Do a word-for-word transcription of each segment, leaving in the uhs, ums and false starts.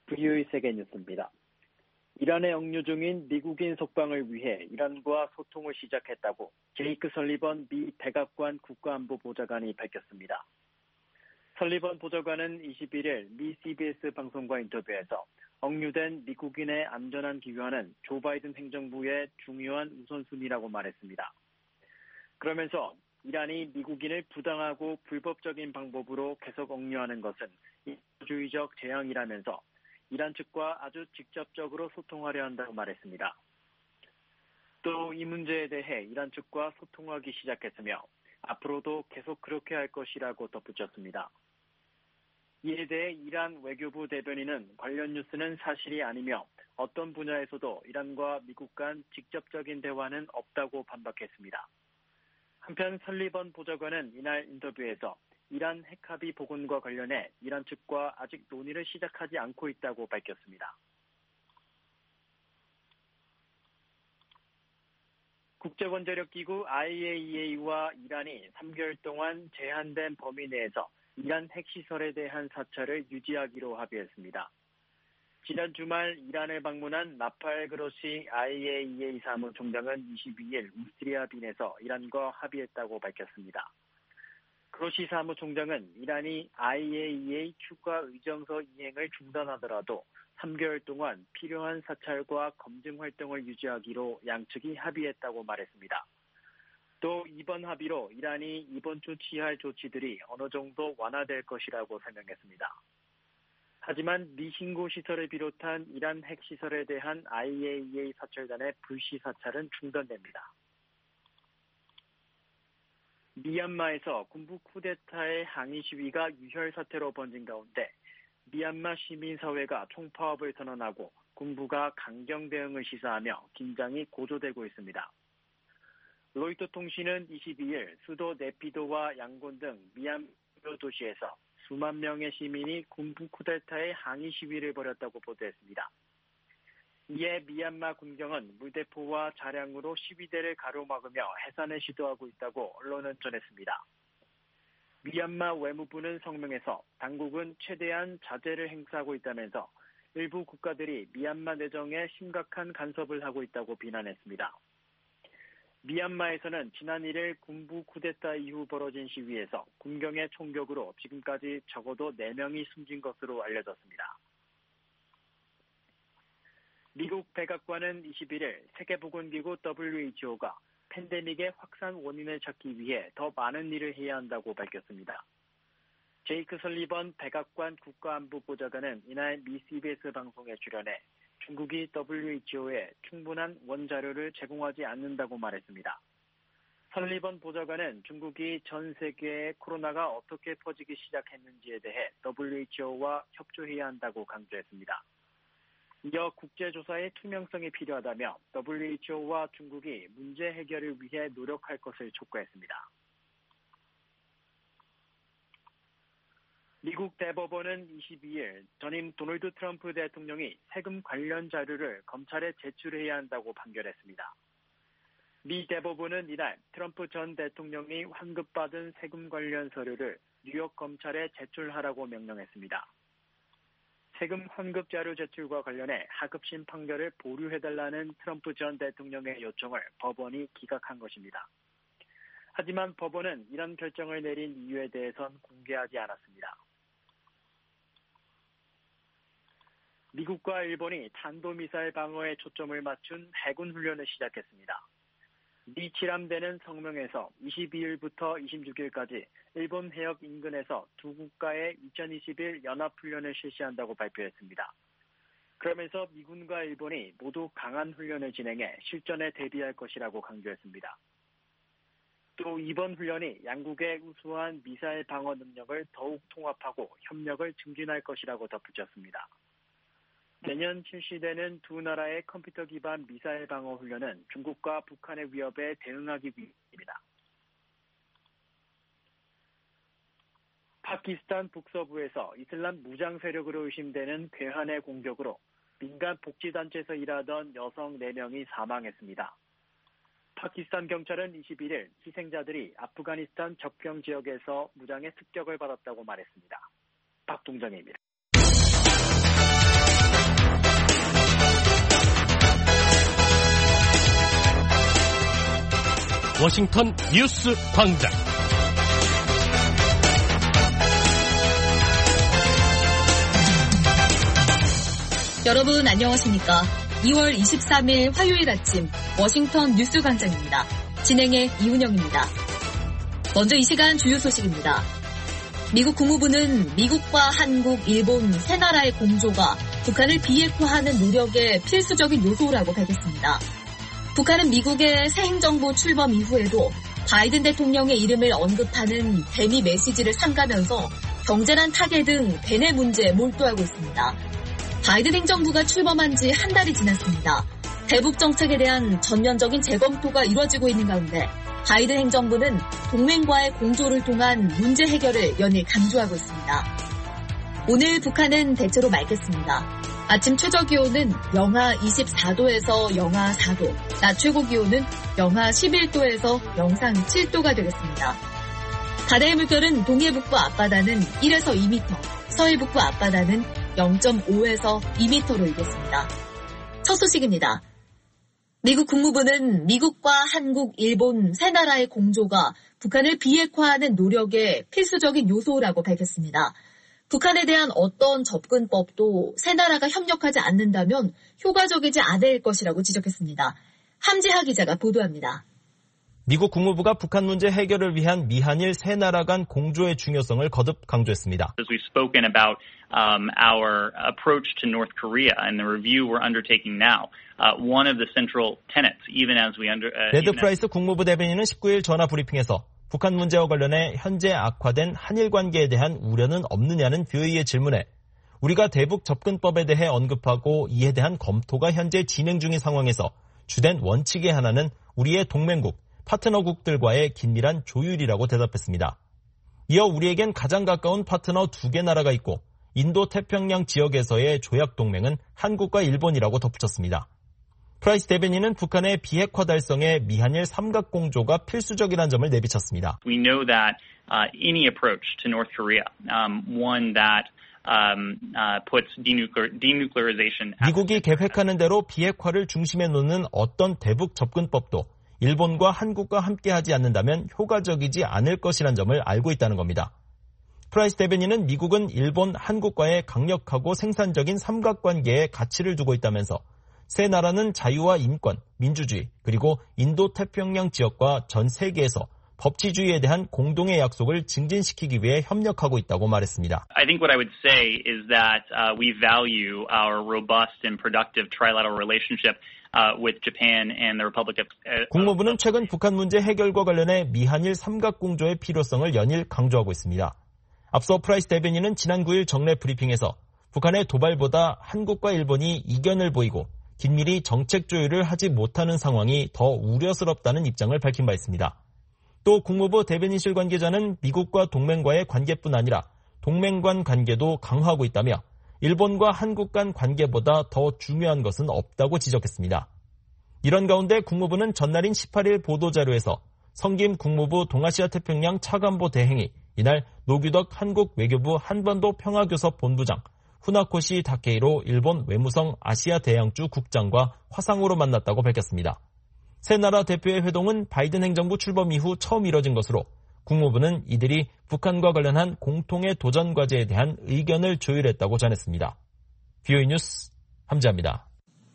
브이오이 세계뉴스입니다. 이란에 억류 중인 미국인 석방을 위해 이란과 소통을 시작했다고 제이크 설리번 미 백악관 국가안보보좌관이 밝혔습니다. 설리번 보좌관은 이십일일 미 씨비에스 방송과 인터뷰에서 억류된 미국인의 안전한 귀환은 조 바이든 행정부의 중요한 우선순위라고 말했습니다. 그러면서 이란이 미국인을 부당하고 불법적인 방법으로 계속 억류하는 것은 인도주의적 재앙이라면서 이란 측과 아주 직접적으로 소통하려 한다고 말했습니다. 또 이 문제에 대해 이란 측과 소통하기 시작했으며 앞으로도 계속 그렇게 할 것이라고 덧붙였습니다. 이에 대해 이란 외교부 대변인은 관련 뉴스는 사실이 아니며 어떤 분야에서도 이란과 미국 간 직접적인 대화는 없다고 반박했습니다. 한편 설리번 보좌관은 이날 인터뷰에서 이란 핵합의 복원과 관련해 이란 측과 아직 논의를 시작하지 않고 있다고 밝혔습니다. 국제원자력기구 아이에이이에이와 이란이 삼 개월 동안 제한된 범위 내에서 이란 핵시설에 대한 사찰을 유지하기로 합의했습니다. 지난 주말 이란을 방문한 라파엘 그로시 아이에이이에이 사무총장은 이십이일 오스트리아 빈에서 이란과 합의했다고 밝혔습니다. 그로시 사무총장은 이란이 아이에이이에이 추가 의정서 이행을 중단하더라도 삼 개월 동안 필요한 사찰과 검증 활동을 유지하기로 양측이 합의했다고 말했습니다. 또 이번 합의로 이란이 이번 주 취할 조치들이 어느 정도 완화될 것이라고 설명했습니다. 하지만 미신고 시설을 비롯한 이란 핵시설에 대한 아이에이이에이 사찰단의 불시 사찰은 중단됩니다. 미얀마에서 군부 쿠데타의 항의 시위가 유혈 사태로 번진 가운데 미얀마 시민사회가 총파업을 선언하고 군부가 강경 대응을 시사하며 긴장이 고조되고 있습니다. 로이터 통신은 이십이일 수도 네피도와 양곤 등 미얀마 도시에서 수만 명의 시민이 군부 쿠데타의 항의 시위를 벌였다고 보도했습니다. 이에 미얀마 군경은 물대포와 자량으로 시위대를 가로막으며 해산을 시도하고 있다고 언론은 전했습니다. 미얀마 외무부는 성명에서 당국은 최대한 자제를 행사하고 있다면서 일부 국가들이 미얀마 내정에 심각한 간섭을 하고 있다고 비난했습니다. 미얀마에서는 지난 일일 군부 쿠데타 이후 벌어진 시위에서 군경의 총격으로 지금까지 적어도 네 명이 숨진 것으로 알려졌습니다. 미국 백악관은 이십일일 세계보건기구 더블유에이치오가 팬데믹의 확산 원인을 찾기 위해 더 많은 일을 해야 한다고 밝혔습니다. 제이크 설리번 백악관 국가안보보좌관은 이날 미 씨비에스 방송에 출연해 중국이 더블유에이치오에 충분한 원자료를 제공하지 않는다고 말했습니다. 설리번 보좌관은 중국이 전 세계에 코로나가 어떻게 퍼지기 시작했는지에 대해 더블유에이치오와 협조해야 한다고 강조했습니다. 이어 국제조사의 투명성이 필요하다며 더블유에이치오와 중국이 문제 해결을 위해 노력할 것을 촉구했습니다. 미국 대법원은 이십이일 전임 도널드 트럼프 대통령이 세금 관련 자료를 검찰에 제출해야 한다고 판결했습니다. 미 대법원은 이날 트럼프 전 대통령이 환급받은 세금 관련 서류를 뉴욕 검찰에 제출하라고 명령했습니다. 세금 환급 자료 제출과 관련해 하급심 판결을 보류해달라는 트럼프 전 대통령의 요청을 법원이 기각한 것입니다. 하지만 법원은 이런 결정을 내린 이유에 대해선 공개하지 않았습니다. 미국과 일본이 탄도미사일 방어에 초점을 맞춘 해군 훈련을 시작했습니다. 미 칠함대는 성명에서 이십이일부터 이십육일까지 일본 해역 인근에서 두 국가의 이천이십일 연합훈련을 실시한다고 발표했습니다. 그러면서 미군과 일본이 모두 강한 훈련을 진행해 실전에 대비할 것이라고 강조했습니다. 또 이번 훈련이 양국의 우수한 미사일 방어 능력을 더욱 통합하고 협력을 증진할 것이라고 덧붙였습니다. 내년 실시되는 두 나라의 컴퓨터 기반 미사일 방어 훈련은 중국과 북한의 위협에 대응하기 위함입니다. 파키스탄 북서부에서 이슬람 무장 세력으로 의심되는 괴한의 공격으로 민간 복지단체에서 일하던 여성 네 명이 사망했습니다. 파키스탄 경찰은 이십일일 희생자들이 아프가니스탄 접경 지역에서 무장의 습격을 받았다고 말했습니다. 박동정입니다. 워싱턴 뉴스 광장. 여러분 안녕하십니까? 이월 이십삼일 화요일 아침 워싱턴 뉴스 광장입니다. 진행의 이훈영입니다. 먼저 이 시간 주요 소식입니다. 미국 국무부는 미국과 한국, 일본 세 나라의 공조가 북한을 비핵화하는 노력의 필수적인 요소라고 밝혔습니다. 북한은 미국의 새 행정부 출범 이후에도 바이든 대통령의 이름을 언급하는 대미 메시지를 삼가면서 경제난 타계 등 대내 문제에 몰두하고 있습니다. 바이든 행정부가 출범한 지 한 달이 지났습니다. 대북 정책에 대한 전면적인 재검토가 이루어지고 있는 가운데 바이든 행정부는 동맹과의 공조를 통한 문제 해결을 연일 강조하고 있습니다. 오늘 북한은 대체로 맑겠습니다. 아침 최저기온은 영하 이십사도에서 영하 사도, 낮 최고기온은 영하 십일도에서 영상 칠도가 되겠습니다. 바다의 물결은 동해북부 앞바다는 일에서 이 미터, 서해북부 앞바다는 영점오에서 이 미터로 일겠습니다. 첫 소식입니다. 미국 국무부는 미국과 한국, 일본 세 나라의 공조가 북한을 비핵화하는 노력의 필수적인 요소라고 밝혔습니다. 북한에 대한 어떤 접근법도 세 나라가 협력하지 않는다면 효과적이지 않을 것이라고 지적했습니다. 함지하 기자가 보도합니다. 미국 국무부가 북한 문제 해결을 위한 미한일 세 나라 간 공조의 중요성을 거듭 강조했습니다. As we've spoken about um, our approach to North Korea and the review we're undertaking now, uh, one of the central tenets, even as we under. Uh, 레드 프라이스 국무부 대변인은 십구일 전화 브리핑에서 북한 문제와 관련해 현재 악화된 한일 관계에 대한 우려는 없느냐는 뷰이의 질문에 우리가 대북 접근법에 대해 언급하고 이에 대한 검토가 현재 진행 중인 상황에서 주된 원칙의 하나는 우리의 동맹국, 파트너국들과의 긴밀한 조율이라고 대답했습니다. 이어 우리에겐 가장 가까운 파트너 두 개 나라가 있고 인도태평양 지역에서의 조약 동맹은 한국과 일본이라고 덧붙였습니다. 프라이스 대변인은 북한의 비핵화 달성에 미한일 삼각공조가 필수적이라는 점을 내비쳤습니다. We know that uh, any approach to North Korea, um, one that um, uh, puts denuclear, denuclearization. 미국이 계획하는 대로 비핵화를 중심에 놓는 어떤 대북 접근법도 일본과 한국과 함께하지 않는다면 효과적이지 않을 것이라는 점을 알고 있다는 겁니다. 프라이스 대변인은 미국은 일본, 한국과의 강력하고 생산적인 삼각관계에 가치를 두고 있다면서 세 나라는 자유와 인권, 민주주의, 그리고 인도태평양 지역과 전 세계에서 법치주의에 대한 공동의 약속을 증진시키기 위해 협력하고 있다고 말했습니다. I think what I would say is that uh, we value our robust and productive trilateral relationship uh, with Japan and the Republic of. Uh, 국무부는 최근 북한 문제 해결과 관련해 미한일 삼각공조의 필요성을 연일 강조하고 있습니다. 앞서 프라이스 대변인은 지난 구일 정례 브리핑에서 북한의 도발보다 한국과 일본이 이견을 보이고 긴밀히 정책 조율을 하지 못하는 상황이 더 우려스럽다는 입장을 밝힌 바 있습니다. 또 국무부 대변인실 관계자는 미국과 동맹과의 관계뿐 아니라 동맹 간 관계도 강화하고 있다며 일본과 한국 간 관계보다 더 중요한 것은 없다고 지적했습니다. 이런 가운데 국무부는 전날인 십팔일 보도자료에서 성김 국무부 동아시아 태평양 차관보 대행이 이날 노규덕 한국 외교부 한반도 평화교섭 본부장, 후나코시 다케이로 일본 외무성 아시아 대양주 국장과 화상으로 만났다고 밝혔습니다. 세 나라 대표의 회동은 바이든 행정부 출범 이후 처음 이뤄진 것으로 국무부는 이들이 북한과 관련한 공통의 도전 과제에 대한 의견을 조율했다고 전했습니다. 뷰이 뉴스 함지아입니다.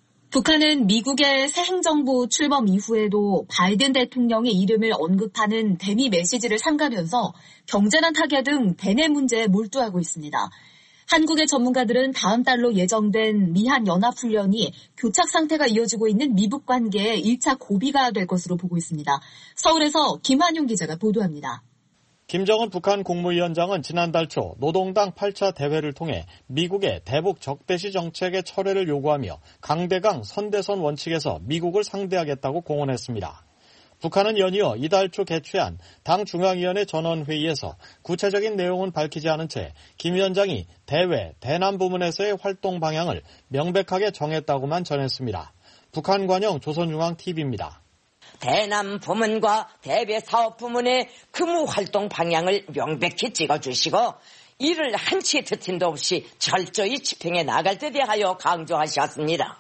북한은 미국의 새 행정부 출범 이후에도 바이든 대통령의 이름을 언급하는 대미 메시지를 삼가면서 경제난 타계 등 대내 문제에 몰두하고 있습니다. 한국의 전문가들은 다음 달로 예정된 미한 연합훈련이 교착 상태가 이어지고 있는 미북 관계의 일 차 고비가 될 것으로 보고 있습니다. 서울에서 김한용 기자가 보도합니다. 김정은 북한 국무위원장은 지난달 초 노동당 팔 차 대회를 통해 미국의 대북 적대시 정책의 철회를 요구하며 강대강 선대선 원칙에서 미국을 상대하겠다고 공언했습니다. 북한은 연이어 이달 초 개최한 당 중앙위원회 전원회의에서 구체적인 내용은 밝히지 않은 채 김 위원장이 대외, 대남 부문에서의 활동 방향을 명백하게 정했다고만 전했습니다. 북한 관영 조선중앙티비입니다. 대남 부문과 대외 사업 부문의 근무 활동 방향을 명백히 찍어주시고 이를 한치의 트팀도 없이 철저히 집행해 나갈 데 대하여 강조하셨습니다.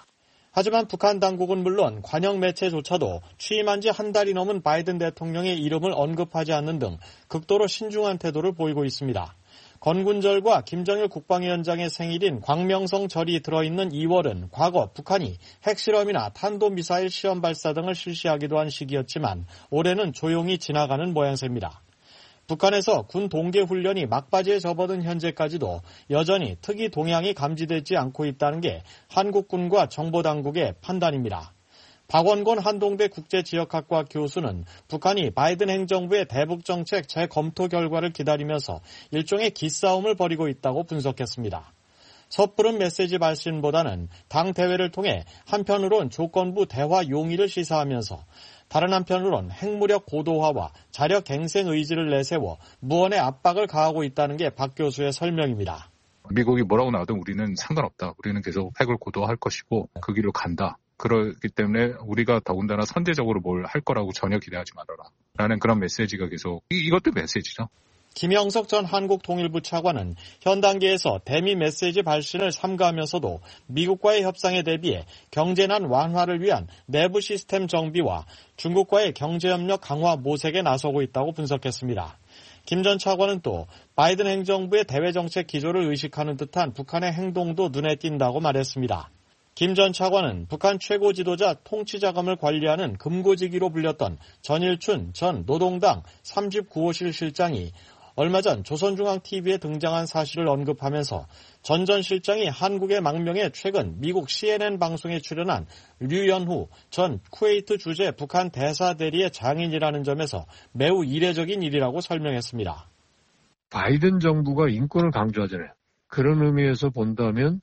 하지만 북한 당국은 물론 관영 매체조차도 취임한 지 한 달이 넘은 바이든 대통령의 이름을 언급하지 않는 등 극도로 신중한 태도를 보이고 있습니다. 건군절과 김정일 국방위원장의 생일인 광명성절이 들어있는 이월은 과거 북한이 핵실험이나 탄도미사일 시험 발사 등을 실시하기도 한 시기였지만 올해는 조용히 지나가는 모양새입니다. 북한에서 군 동계 훈련이 막바지에 접어든 현재까지도 여전히 특이 동향이 감지되지 않고 있다는 게 한국군과 정보당국의 판단입니다. 박원곤 한동대 국제지역학과 교수는 북한이 바이든 행정부의 대북정책 재검토 결과를 기다리면서 일종의 기싸움을 벌이고 있다고 분석했습니다. 섣부른 메시지 발신보다는 당 대회를 통해 한편으론 조건부 대화 용의를 시사하면서 다른 한편으론 핵무력 고도화와 자력 갱생 의지를 내세워 무언의 압박을 가하고 있다는 게 박 교수의 설명입니다. 미국이 뭐라고 나와도 우리는 상관없다. 우리는 계속 핵을 고도화할 것이고 그 길로 간다. 그렇기 때문에 우리가 더군다나 선제적으로 뭘 할 거라고 전혀 기대하지 말아라. 라는 그런 메시지가 계속, 이, 이것도 메시지죠. 김영석 전 한국통일부 차관은 현 단계에서 대미 메시지 발신을 삼가하면서도 미국과의 협상에 대비해 경제난 완화를 위한 내부 시스템 정비와 중국과의 경제협력 강화 모색에 나서고 있다고 분석했습니다. 김 전 차관은 또 바이든 행정부의 대외정책 기조를 의식하는 듯한 북한의 행동도 눈에 띈다고 말했습니다. 김 전 차관은 북한 최고 지도자 통치자금을 관리하는 금고지기로 불렸던 전일춘 전 노동당 삼십구 호실 실장이 얼마 전 조선중앙티비에 등장한 사실을 언급하면서 전 전 실장이 한국의 망명에 최근 미국 씨엔엔 방송에 출연한 류연후 전 쿠웨이트 주재 북한 대사 대리의 장인이라는 점에서 매우 이례적인 일이라고 설명했습니다. 바이든 정부가 인권을 강조하잖아요. 그런 의미에서 본다면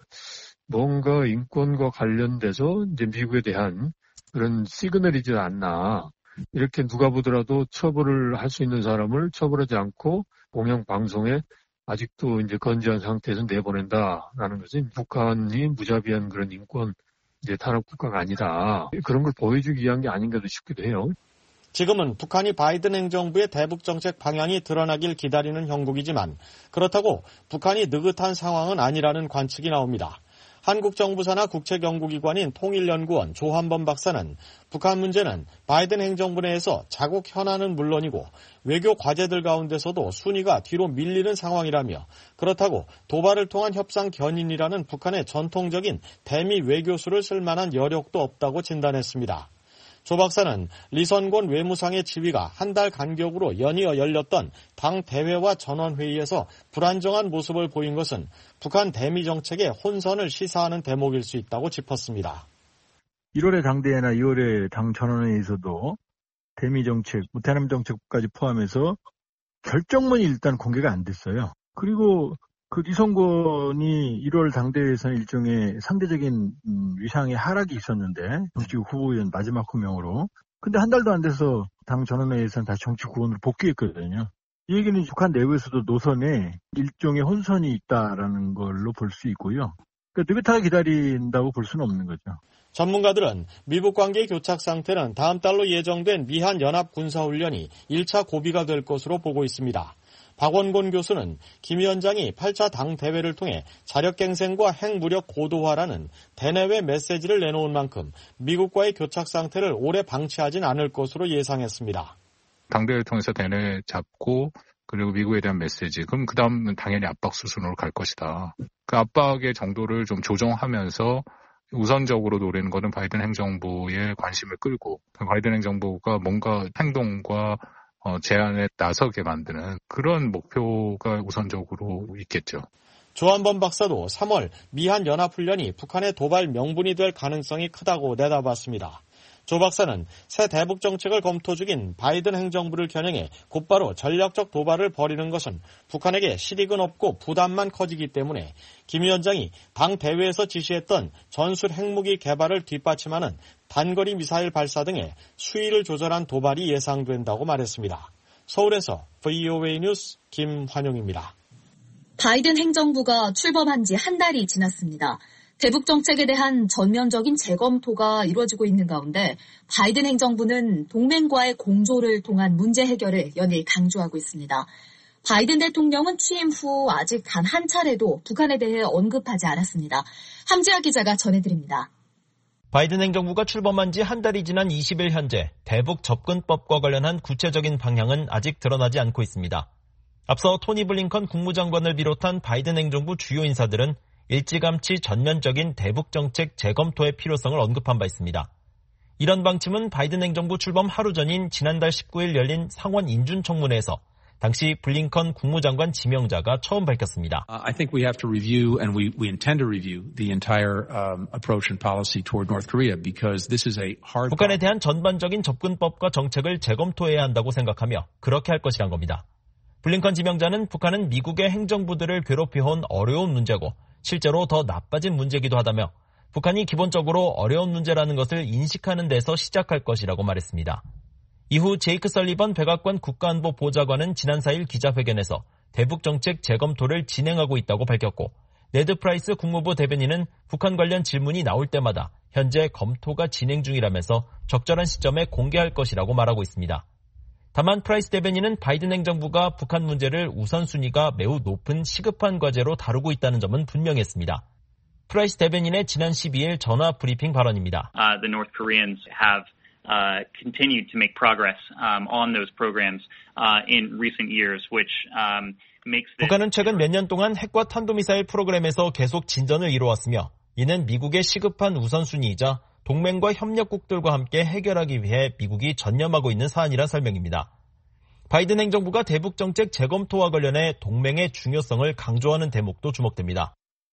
뭔가 인권과 관련돼서 이제 미국에 대한 그런 시그널이지 않나. 이렇게 누가 보더라도 처벌을 할 수 있는 사람을 처벌하지 않고 공영 방송에 아직도 이제 건재한 상태에서 내보낸다라는 것은 북한이 무자비한 그런 인권 이제 탄압 국가가 아니다. 그런 걸 보여주기 위한 게 아닌가도 싶기도 해요. 지금은 북한이 바이든 행정부의 대북 정책 방향이 드러나길 기다리는 형국이지만 그렇다고 북한이 느긋한 상황은 아니라는 관측이 나옵니다. 한국 정부사나 국책연구기관인 통일연구원 조한범 박사는 북한 문제는 바이든 행정부 내에서 자국 현안은 물론이고 외교 과제들 가운데서도 순위가 뒤로 밀리는 상황이라며 그렇다고 도발을 통한 협상 견인이라는 북한의 전통적인 대미 외교수를 쓸 만한 여력도 없다고 진단했습니다. 조 박사는 리선곤 외무상의 지위가 한 달 간격으로 연이어 열렸던 당 대회와 전원회의에서 불안정한 모습을 보인 것은 북한 대미 정책의 혼선을 시사하는 대목일 수 있다고 짚었습니다. 일월의 당대회나 이월의 당 전원회의에서도 대미 정책, 대남 정책까지 포함해서 결정문이 일단 공개가 안 됐어요. 그리고 그 리선곤이 일월 당대회에서는 일종의 상대적인 음, 위상의 하락이 있었는데 정치 후보위원 마지막 호명으로. 근데 한 달도 안 돼서 당 전원회의에서는 다시 정치 구원으로 복귀했거든요. 이 얘기는 북한 내부에서도 노선에 일종의 혼선이 있다라는 걸로 볼 수 있고요. 그러니까 느긋하게 기다린다고 볼 수는 없는 거죠. 전문가들은 미북 관계 교착 상태는 다음 달로 예정된 미한 연합 군사훈련이 일 차 고비가 될 것으로 보고 있습니다. 박원곤 교수는 김 위원장이 팔 차 당 대회를 통해 자력갱생과 핵무력 고도화라는 대내외 메시지를 내놓은 만큼 미국과의 교착 상태를 오래 방치하진 않을 것으로 예상했습니다. 당대회를 통해서 대내 잡고 그리고 미국에 대한 메시지. 그럼 그 다음은 당연히 압박 수순으로 갈 것이다. 그 압박의 정도를 좀 조정하면서 우선적으로 노리는 것은 바이든 행정부의 관심을 끌고 바이든 행정부가 뭔가 행동과 어, 제안에 나서게 만드는 그런 목표가 우선적으로 있겠죠. 조한범 박사도 삼월 미한 연합훈련이 북한의 도발 명분이 될 가능성이 크다고 내다봤습니다. 조 박사는 새 대북 정책을 검토 중인 바이든 행정부를 겨냥해 곧바로 전략적 도발을 벌이는 것은 북한에게 실익은 없고 부담만 커지기 때문에 김 위원장이 당 대회에서 지시했던 전술 핵무기 개발을 뒷받침하는 단거리 미사일 발사 등의 수위를 조절한 도발이 예상된다고 말했습니다. 서울에서 브이오에이 뉴스 김환용입니다. 바이든 행정부가 출범한 지 한 달이 지났습니다. 대북 정책에 대한 전면적인 재검토가 이루어지고 있는 가운데 바이든 행정부는 동맹과의 공조를 통한 문제 해결을 연일 강조하고 있습니다. 바이든 대통령은 취임 후 아직 단 한 차례도 북한에 대해 언급하지 않았습니다. 함지아 기자가 전해드립니다. 바이든 행정부가 출범한 지 한 달이 지난 이십 일 현재 대북 접근법과 관련한 구체적인 방향은 아직 드러나지 않고 있습니다. 앞서 토니 블링컨 국무장관을 비롯한 바이든 행정부 주요 인사들은 일찌감치 전면적인 대북 정책 재검토의 필요성을 언급한 바 있습니다. 이런 방침은 바이든 행정부 출범 하루 전인 지난달 십구 일 열린 상원 인준청문회에서 당시 블링컨 국무장관 지명자가 처음 밝혔습니다. I think we have to review and we, we intend to review the entire um, approach and policy toward North Korea because this is a hard. 북한에 대한 전반적인 접근법과 정책을 재검토해야 한다고 생각하며 그렇게 할 것이란 겁니다. 블링컨 지명자는 북한은 미국의 행정부들을 괴롭혀온 어려운 문제고 실제로 더 나빠진 문제이기도 하다며 북한이 기본적으로 어려운 문제라는 것을 인식하는 데서 시작할 것이라고 말했습니다. 이후 제이크 설리번 백악관 국가안보 보좌관은 지난 사 일 기자회견에서 대북정책 재검토를 진행하고 있다고 밝혔고 네드 프라이스 국무부 대변인은 북한 관련 질문이 나올 때마다 현재 검토가 진행 중이라면서 적절한 시점에 공개할 것이라고 말하고 있습니다. 다만 프라이스 대변인은 바이든 행정부가 북한 문제를 우선순위가 매우 높은 시급한 과제로 다루고 있다는 점은 분명했습니다. 프라이스 대변인의 지난 십이 일 전화 브리핑 발언입니다. Uh, the North Koreans have uh, continued to make progress um, on those programs uh, in recent years, which um, makes this... 북한은 최근 몇 년 동안 핵과 탄도미사일 프로그램에서 계속 진전을 이루었으며 이는 미국의 시급한 우선순위이자 동맹과 협력국들과 함께 해결하기 위해 미국이 전념하고 있는 사안이라 설명입니다. 바이든 행정부가 대북정책 재검토와 관련해 동맹의 중요성을 강조하는 대목도 주목됩니다.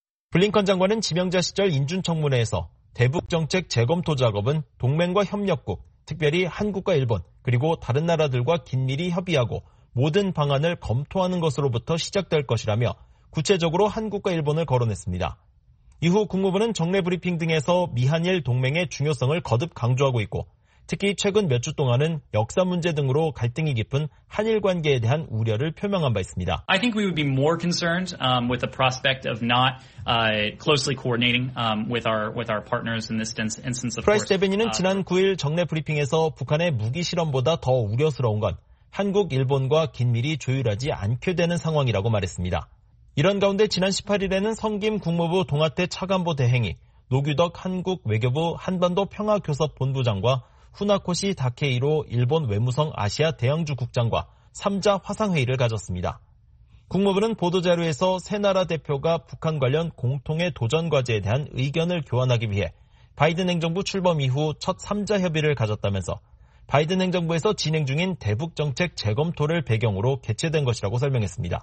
블링컨 장관은 지명자 시절 인준청문회에서 대북정책 재검토 작업은 동맹과 협력국, 특별히 한국과 일본, 그리고 다른 나라들과 긴밀히 협의하고 모든 방안을 검토하는 것으로부터 시작될 것이라며 구체적으로 한국과 일본을 거론했습니다. 이후 국무부는 정례 브리핑 등에서 미한일 동맹의 중요성을 거듭 강조하고 있고 특히 최근 몇 주 동안은 역사 문제 등으로 갈등이 깊은 한일 관계에 대한 우려를 표명한 바 있습니다. I think we would be more concerned um, with the prospect of not uh, closely coordinating um, with our with our partners in this instance. Of 프라이스 course. 대변인은 지난 구 일 정례 브리핑에서 북한의 무기 실험보다 더 우려스러운 건 한국, 일본과 긴밀히 조율하지 않게 되는 상황이라고 말했습니다. 이런 가운데 지난 십팔 일에는 성김 국무부 동아태 차관보 대행이 노규덕 한국 외교부 한반도 평화교섭본부장과 후나코시 다케이로 일본 외무성 아시아 대양주 국장과 삼 자 화상회의를 가졌습니다. 국무부는 보도자료에서 세 나라 대표가 북한 관련 공통의 도전 과제에 대한 의견을 교환하기 위해 바이든 행정부 출범 이후 첫 삼 자 협의를 가졌다면서 바이든 행정부에서 진행 중인 대북정책 재검토를 배경으로 개최된 것이라고 설명했습니다.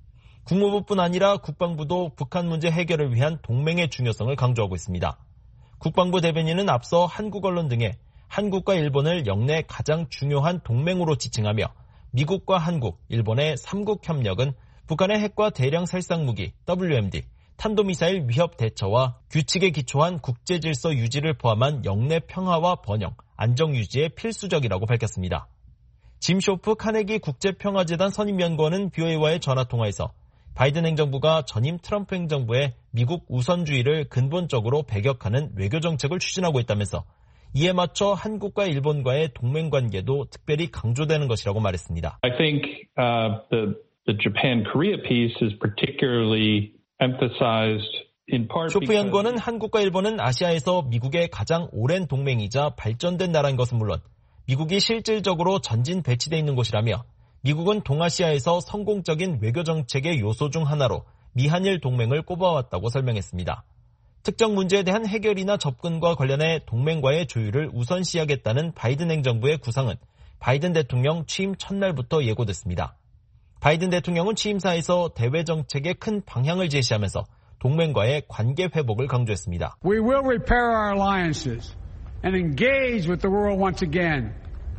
국무부뿐 아니라 국방부도 북한 문제 해결을 위한 동맹의 중요성을 강조하고 있습니다. 국방부 대변인은 앞서 한국 언론 등에 한국과 일본을 역내 가장 중요한 동맹으로 지칭하며 미국과 한국, 일본의 삼국 협력은 북한의 핵과 대량 살상무기, 더블유엠디, 탄도미사일 위협 대처와 규칙에 기초한 국제질서 유지를 포함한 역내 평화와 번영, 안정 유지에 필수적이라고 밝혔습니다. 짐 쇼프 카네기 국제평화재단 선임연구원은 비오에이와의 전화통화에서 바이든 행정부가 전임 트럼프 행정부의 미국 우선주의를 근본적으로 배격하는 외교정책을 추진하고 있다면서 이에 맞춰 한국과 일본과의 동맹관계도 특별히 강조되는 것이라고 말했습니다. I think uh, the, the Japan-Korea piece is particularly emphasized in part 쇼프 연구원은 한국과 일본은 아시아에서 미국의 가장 오랜 동맹이자 발전된 나라인 것은 물론 미국이 실질적으로 전진 배치되어 있는 곳이라며 미국은 동아시아에서 성공적인 외교정책의 요소 중 하나로 미한일 동맹을 꼽아왔다고 설명했습니다. 특정 문제에 대한 해결이나 접근과 관련해 동맹과의 조율을 우선시하겠다는 바이든 행정부의 구상은 바이든 대통령 취임 첫날부터 예고됐습니다. 바이든 대통령은 취임사에서 대외 정책의 큰 방향을 제시하면서 동맹과의 관계 회복을 강조했습니다. We will repair our alliances and engage with the world once again.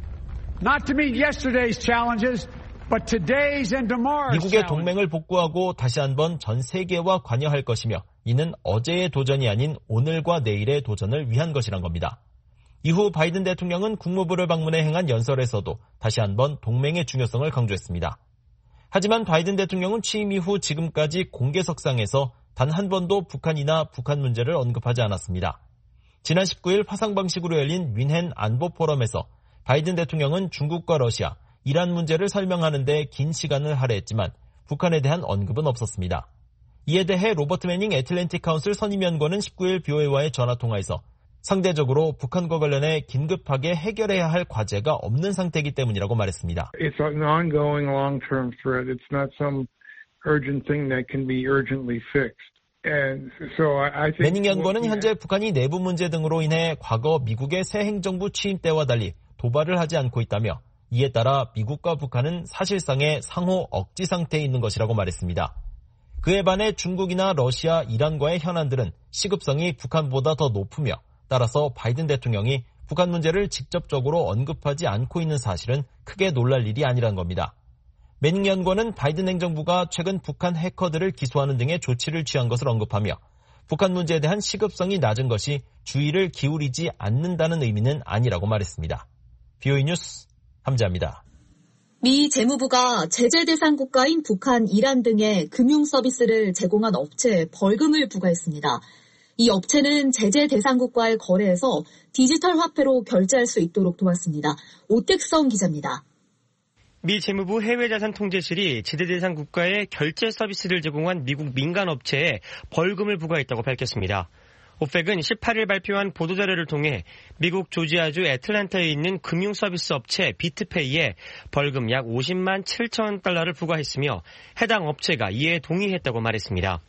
Not to meet yesterday's challenges, but today's and tomorrow's challenges. 미국의 동맹을 복구하고 다시 한번 전 세계와 관여할 것이며 이는 어제의 도전이 아닌 오늘과 내일의 도전을 위한 것이란 겁니다. 이후 바이든 대통령은 국무부를 방문해 행한 연설에서도 다시 한번 동맹의 중요성을 강조했습니다. 하지만 바이든 대통령은 취임 이후 지금까지 공개석상에서 단 한 번도 북한이나 북한 문제를 언급하지 않았습니다. 지난 십구 일 화상 방식으로 열린 뮌헨 안보 포럼에서 바이든 대통령은 중국과 러시아, 이란 문제를 설명하는 데 긴 시간을 할애했지만 북한에 대한 언급은 없었습니다. 이에 대해 로버트 매닝 애틀랜틱 카운슬 선임연구원은 십구 일 비오에이와의 전화통화에서 상대적으로 북한과 관련해 긴급하게 해결해야 할 과제가 없는 상태이기 때문이라고 말했습니다. It's an ongoing long-term threat. It's not some urgent thing that can be urgently fixed. And so I think 매닝 연구원은 현재 북한이 내부 문제 등으로 인해 과거 미국의 새 행정부 취임 때와 달리 도발을 하지 않고 있다며 이에 따라 미국과 북한은 사실상의 상호 억지 상태에 있는 것이라고 말했습니다. 그에 반해 중국이나 러시아, 이란과의 현안들은 시급성이 북한보다 더 높으며 따라서 바이든 대통령이 북한 문제를 직접적으로 언급하지 않고 있는 사실은 크게 놀랄 일이 아니란 겁니다. 매닝 연구원은 바이든 행정부가 최근 북한 해커들을 기소하는 등의 조치를 취한 것을 언급하며 북한 문제에 대한 시급성이 낮은 것이 주의를 기울이지 않는다는 의미는 아니라고 말했습니다. 비오이 뉴스 함재합니다. 미 재무부가 제재 대상 국가인 북한, 이란 등의 금융 서비스를 제공한 업체에 벌금을 부과했습니다. 이 업체는 제재 대상 국가의 거래에서 디지털 화폐로 결제할 수 있도록 도왔습니다. 오택성 기자입니다. 미 재무부 해외자산통제실이 제재 대상 국가에 결제 서비스를 제공한 미국 민간 업체에 벌금을 부과했다고 밝혔습니다. 오펙은 십팔 일 발표한 보도자료를 통해 미국 조지아주 애틀랜타에 있는 금융서비스 업체 비트페이에 벌금 약 오십만 칠천 달러를 부과했으며 해당 업체가 이에 동의했다고 말했습니다.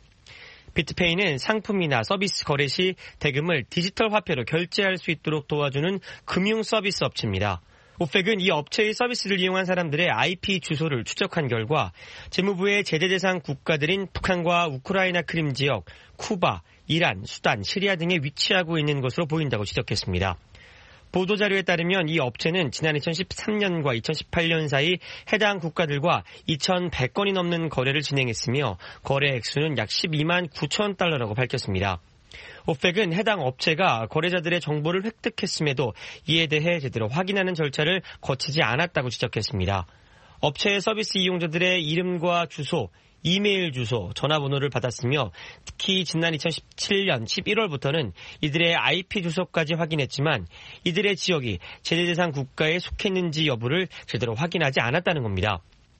비트페이는 상품이나 서비스 거래 시 대금을 디지털 화폐로 결제할 수 있도록 도와주는 금융 서비스 업체입니다. 오펙은 이 업체의 서비스를 이용한 사람들의 아이피 주소를 추적한 결과 재무부의 제재 대상 국가들인 북한과 우크라이나 크림 지역, 쿠바, 이란, 수단, 시리아 등에 위치하고 있는 것으로 보인다고 지적했습니다. 보도자료에 따르면 이 업체는 지난 이천십삼 년과 이천십팔 년 사이 해당 국가들과 이천백 건이 넘는 거래를 진행했으며 거래 액수는 약 십이만 구천 달러라고 밝혔습니다. 오펙은 해당 업체가 거래자들의 정보를 획득했음에도 이에 대해 제대로 확인하는 절차를 거치지 않았다고 지적했습니다. 업체의 서비스 이용자들의 이름과 주소, 이메일 주소, 전화번호를 받았으며 특히 지난 이천십칠 년 십일월부터는 이들의 아이피 주소까지 확인했지만 이들의 지역이 제재 대상 국가에 속했는지 여부를 제대로 확인하지 않았다는 겁니다.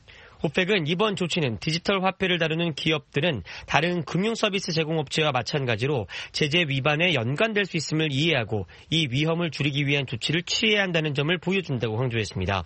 오펙은 이번 조치는 디지털 화폐를 다루는 기업들은 다른 금융 서비스 제공업체와 마찬가지로 제재 위반에 연관될 수 있음을 이해하고 이 위험을 줄이기 위한 조치를 취해야 한다는 점을 보여준다고 강조했습니다.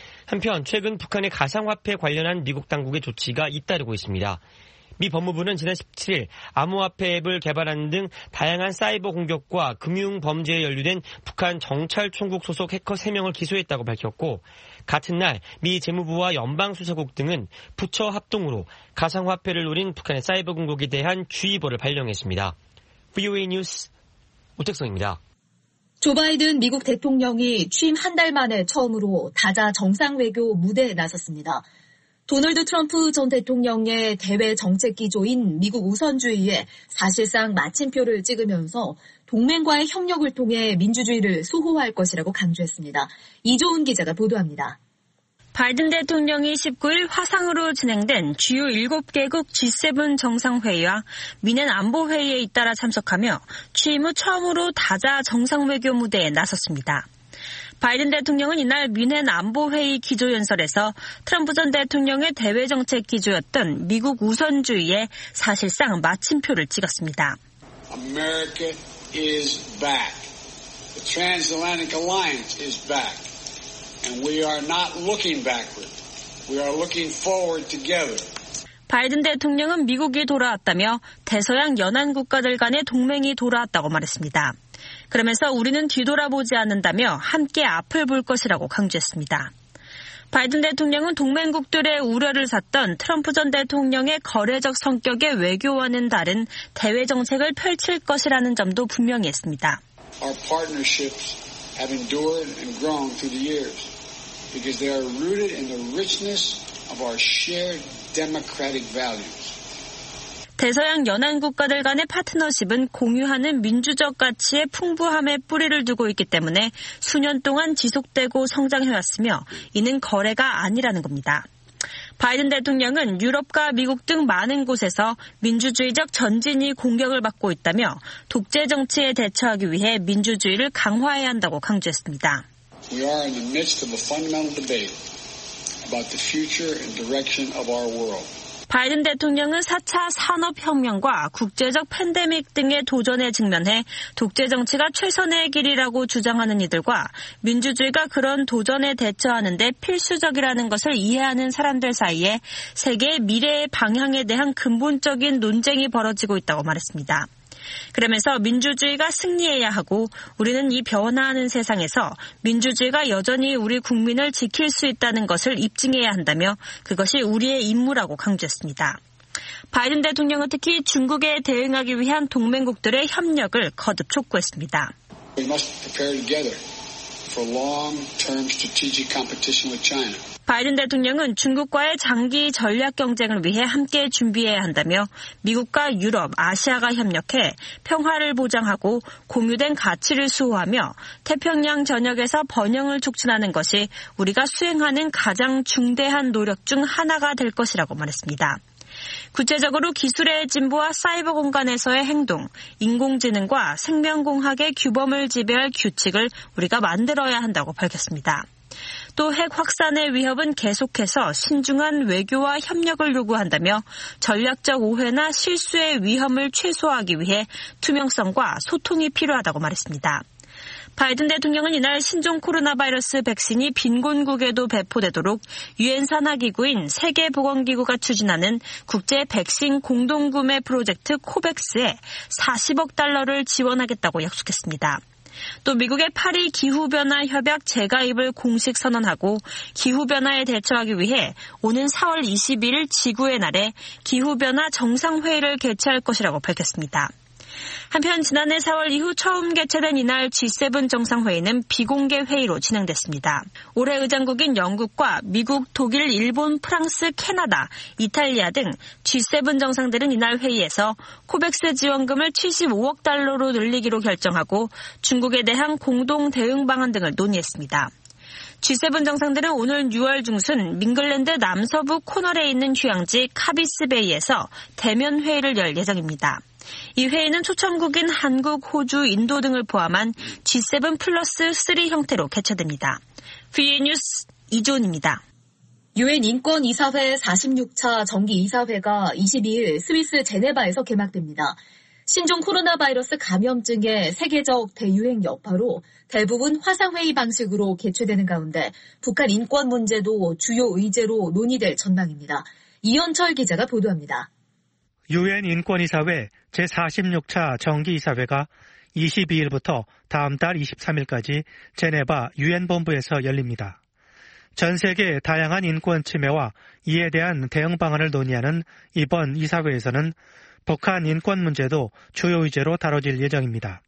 한편 최근 북한의 가상화폐 관련한 미국 당국의 조치가 잇따르고 있습니다. 미 법무부는 지난 십칠 일 암호화폐 앱을 개발하는 등 다양한 사이버 공격과 금융 범죄에 연루된 북한 정찰총국 소속 해커 세 명을 기소했다고 밝혔고 같은 날 미 재무부와 연방수사국 등은 부처 합동으로 가상화폐를 노린 북한의 사이버 공격에 대한 주의보를 발령했습니다. 비오에이 뉴스 오택성입니다. 조 바이든 미국 대통령이 취임 한 달 만에 처음으로 다자 정상외교 무대에 나섰습니다. 도널드 트럼프 전 대통령의 대외 정책 기조인 미국 우선주의에 사실상 마침표를 찍으면서 동맹과의 협력을 통해 민주주의를 수호할 것이라고 강조했습니다. 이조은 기자가 보도합니다. 바이든 대통령이 십구 일 화상으로 진행된 주요 일곱 개국 지 세븐 정상회의와 미넨 안보회의에 잇따라 참석하며 취임 후 처음으로 다자 정상외교 무대에 나섰습니다. 바이든 대통령은 이날 미넨 안보회의 기조연설에서 트럼프 전 대통령의 대외정책 기조였던 미국 우선주의에 사실상 마침표를 찍었습니다. America is back. The transatlantic alliance is back. And we are not looking backward. We are looking forward together. 바이든 대통령은 미국이 돌아왔다며 대서양 연안 국가들 간의 동맹이 돌아왔다고 말했습니다. 그러면서 우리는 뒤돌아보지 않는다며 함께 앞을 볼 것이라고 강조했습니다. 바이든 대통령은 동맹국들의 우려를 샀던 트럼프 전 대통령의 거래적 성격의 외교와는 다른 대외 정책을 펼칠 것이라는 점도 분명히 했습니다. Our partnerships have endured and grown through the years because they are rooted in the richness of our shared democratic values. 대서양 연안 국가들 간의 파트너십은 공유하는 민주적 가치의 풍부함에 뿌리를 두고 있기 때문에 수년 동안 지속되고 성장해왔으며 이는 거래가 아니라는 겁니다. 바이든 대통령은 유럽과 미국 등 많은 곳에서 민주주의적 전진이 공격을 받고 있다며 독재 정치에 대처하기 위해 민주주의를 강화해야 한다고 강조했습니다. We are in the midst of a fundamental debate about the future and direction of our world. 바이든 대통령은 사 차 산업혁명과 국제적 팬데믹 등의 도전에 직면해 독재 정치가 최선의 길이라고 주장하는 이들과 민주주의가 그런 도전에 대처하는 데 필수적이라는 것을 이해하는 사람들 사이에 세계의 미래의 방향에 대한 근본적인 논쟁이 벌어지고 있다고 말했습니다. 그러면서 민주주의가 승리해야 하고 우리는 이 변화하는 세상에서 민주주의가 여전히 우리 국민을 지킬 수 있다는 것을 입증해야 한다며 그것이 우리의 임무라고 강조했습니다. 바이든 대통령은 특히 중국에 대응하기 위한 동맹국들의 협력을 거듭 촉구했습니다. We must prepare together for long-term strategic competition with China. 바이든 대통령은 중국과의 장기 전략 경쟁을 위해 함께 준비해야 한다며 미국과 유럽, 아시아가 협력해 평화를 보장하고 공유된 가치를 수호하며 태평양 전역에서 번영을 촉진하는 것이 우리가 수행하는 가장 중대한 노력 중 하나가 될 것이라고 말했습니다. 구체적으로 기술의 진보와 사이버 공간에서의 행동, 인공지능과 생명공학의 규범을 지배할 규칙을 우리가 만들어야 한다고 밝혔습니다. 또 핵 확산의 위협은 계속해서 신중한 외교와 협력을 요구한다며 전략적 오해나 실수의 위험을 최소화하기 위해 투명성과 소통이 필요하다고 말했습니다. 바이든 대통령은 이날 신종 코로나 바이러스 백신이 빈곤국에도 배포되도록 유엔 산하기구인 세계보건기구가 추진하는 국제 백신 공동구매 프로젝트 코백스에 사십억 달러를 지원하겠다고 약속했습니다. 또 미국의 파리 기후변화 협약 재가입을 공식 선언하고 기후변화에 대처하기 위해 오는 사월 이십일 지구의 날에 기후변화 정상회의를 개최할 것이라고 밝혔습니다. 한편 지난해 사월 이후 처음 개최된 이날 지 세븐 정상회의는 비공개 회의로 진행됐습니다. 올해 의장국인 영국과 미국, 독일, 일본, 프랑스, 캐나다, 이탈리아 등 지 세븐 정상들은 이날 회의에서 코백스 지원금을 칠십오억 달러로 늘리기로 결정하고 중국에 대한 공동 대응 방안 등을 논의했습니다. 지 세븐 정상들은 오늘 유월 중순 밍글랜드 남서부 코널에 있는 휴양지 카비스베이에서 대면 회의를 열 예정입니다. 이 회의는 초청국인 한국, 호주, 인도 등을 포함한 지 세븐 플러스 삼 형태로 개최됩니다. 브이에이 뉴스 이존입니다. 유엔 인권이사회 사십육 차 정기이사회가 이십이일 스위스 제네바에서 개막됩니다. 신종 코로나 바이러스 감염증의 세계적 대유행 여파로 대부분 화상회의 방식으로 개최되는 가운데 북한 인권 문제도 주요 의제로 논의될 전망입니다. 이현철 기자가 보도합니다. 유엔 인권이사회 제사십육 차 정기이사회가 이십이일부터 다음 달 이십삼일까지 제네바 유엔 본부에서 열립니다. 전 세계 다양한 인권 침해와 이에 대한 대응 방안을 논의하는 이번 이사회에서는 북한 인권 문제도 주요 의제로 다뤄질 예정입니다.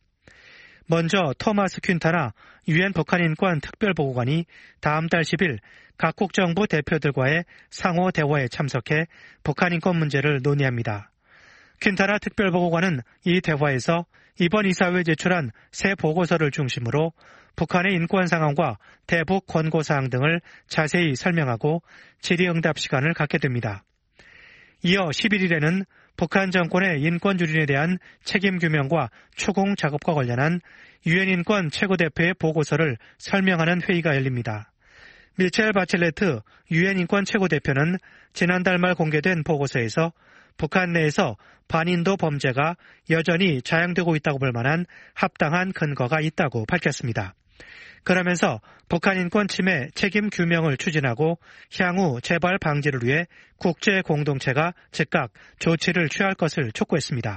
먼저 토마스 퀸타나 유엔 북한 인권 특별보고관이 다음 달 십일 각국 정부 대표들과의 상호 대화에 참석해 북한 인권 문제를 논의합니다. 퀸타나 특별보고관은 이 대화에서 이번 이사회에 제출한 새 보고서를 중심으로 북한의 인권 상황과 대북 권고사항 등을 자세히 설명하고 질의응답 시간을 갖게 됩니다. 이어 십일일에는 북한 정권의 인권 유린에 대한 책임 규명과 추궁 작업과 관련한 유엔 인권 최고대표의 보고서를 설명하는 회의가 열립니다. 밀첼 바첼레트 유엔 인권 최고대표는 지난달 말 공개된 보고서에서 북한 내에서 반인도 범죄가 여전히 자행되고 있다고 볼 만한 합당한 근거가 있다고 밝혔습니다. 그러면서 북한 인권 침해 책임 규명을 추진하고 향후 재발 방지를 위해 국제 공동체가 즉각 조치를 취할 것을 촉구했습니다.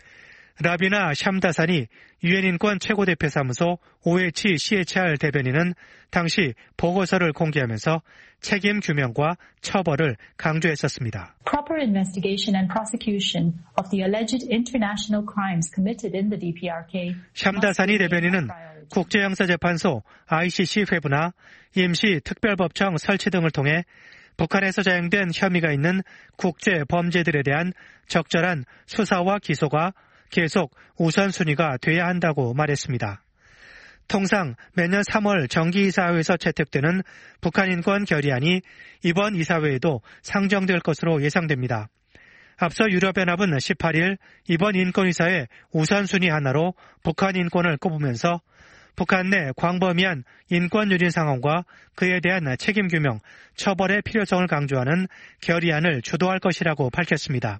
라비나 샴다산이 유엔 인권 최고대표 사무소 오에이치씨에이치알 대변인은 당시 보고서를 공개하면서 책임 규명과 처벌을 강조했었습니다. Proper investigation and prosecution of the alleged international crimes committed in the 디피아르케이. 샴다산이 대변인은 국제형사재판소 아이씨씨 회부나 임시특별법정 설치 등을 통해 북한에서 자행된 혐의가 있는 국제 범죄들에 대한 적절한 수사와 기소가 계속 우선순위가 돼야 한다고 말했습니다. 통상 매년 삼월 정기이사회에서 채택되는 북한 인권 결의안이 이번 이사회에도 상정될 것으로 예상됩니다. 앞서 유럽연합은 십팔일 이번 인권이사회 우선순위 하나로 북한 인권을 꼽으면서 북한 내 광범위한 인권 유린 상황과 그에 대한 책임 규명, 처벌의 필요성을 강조하는 결의안을 주도할 것이라고 밝혔습니다.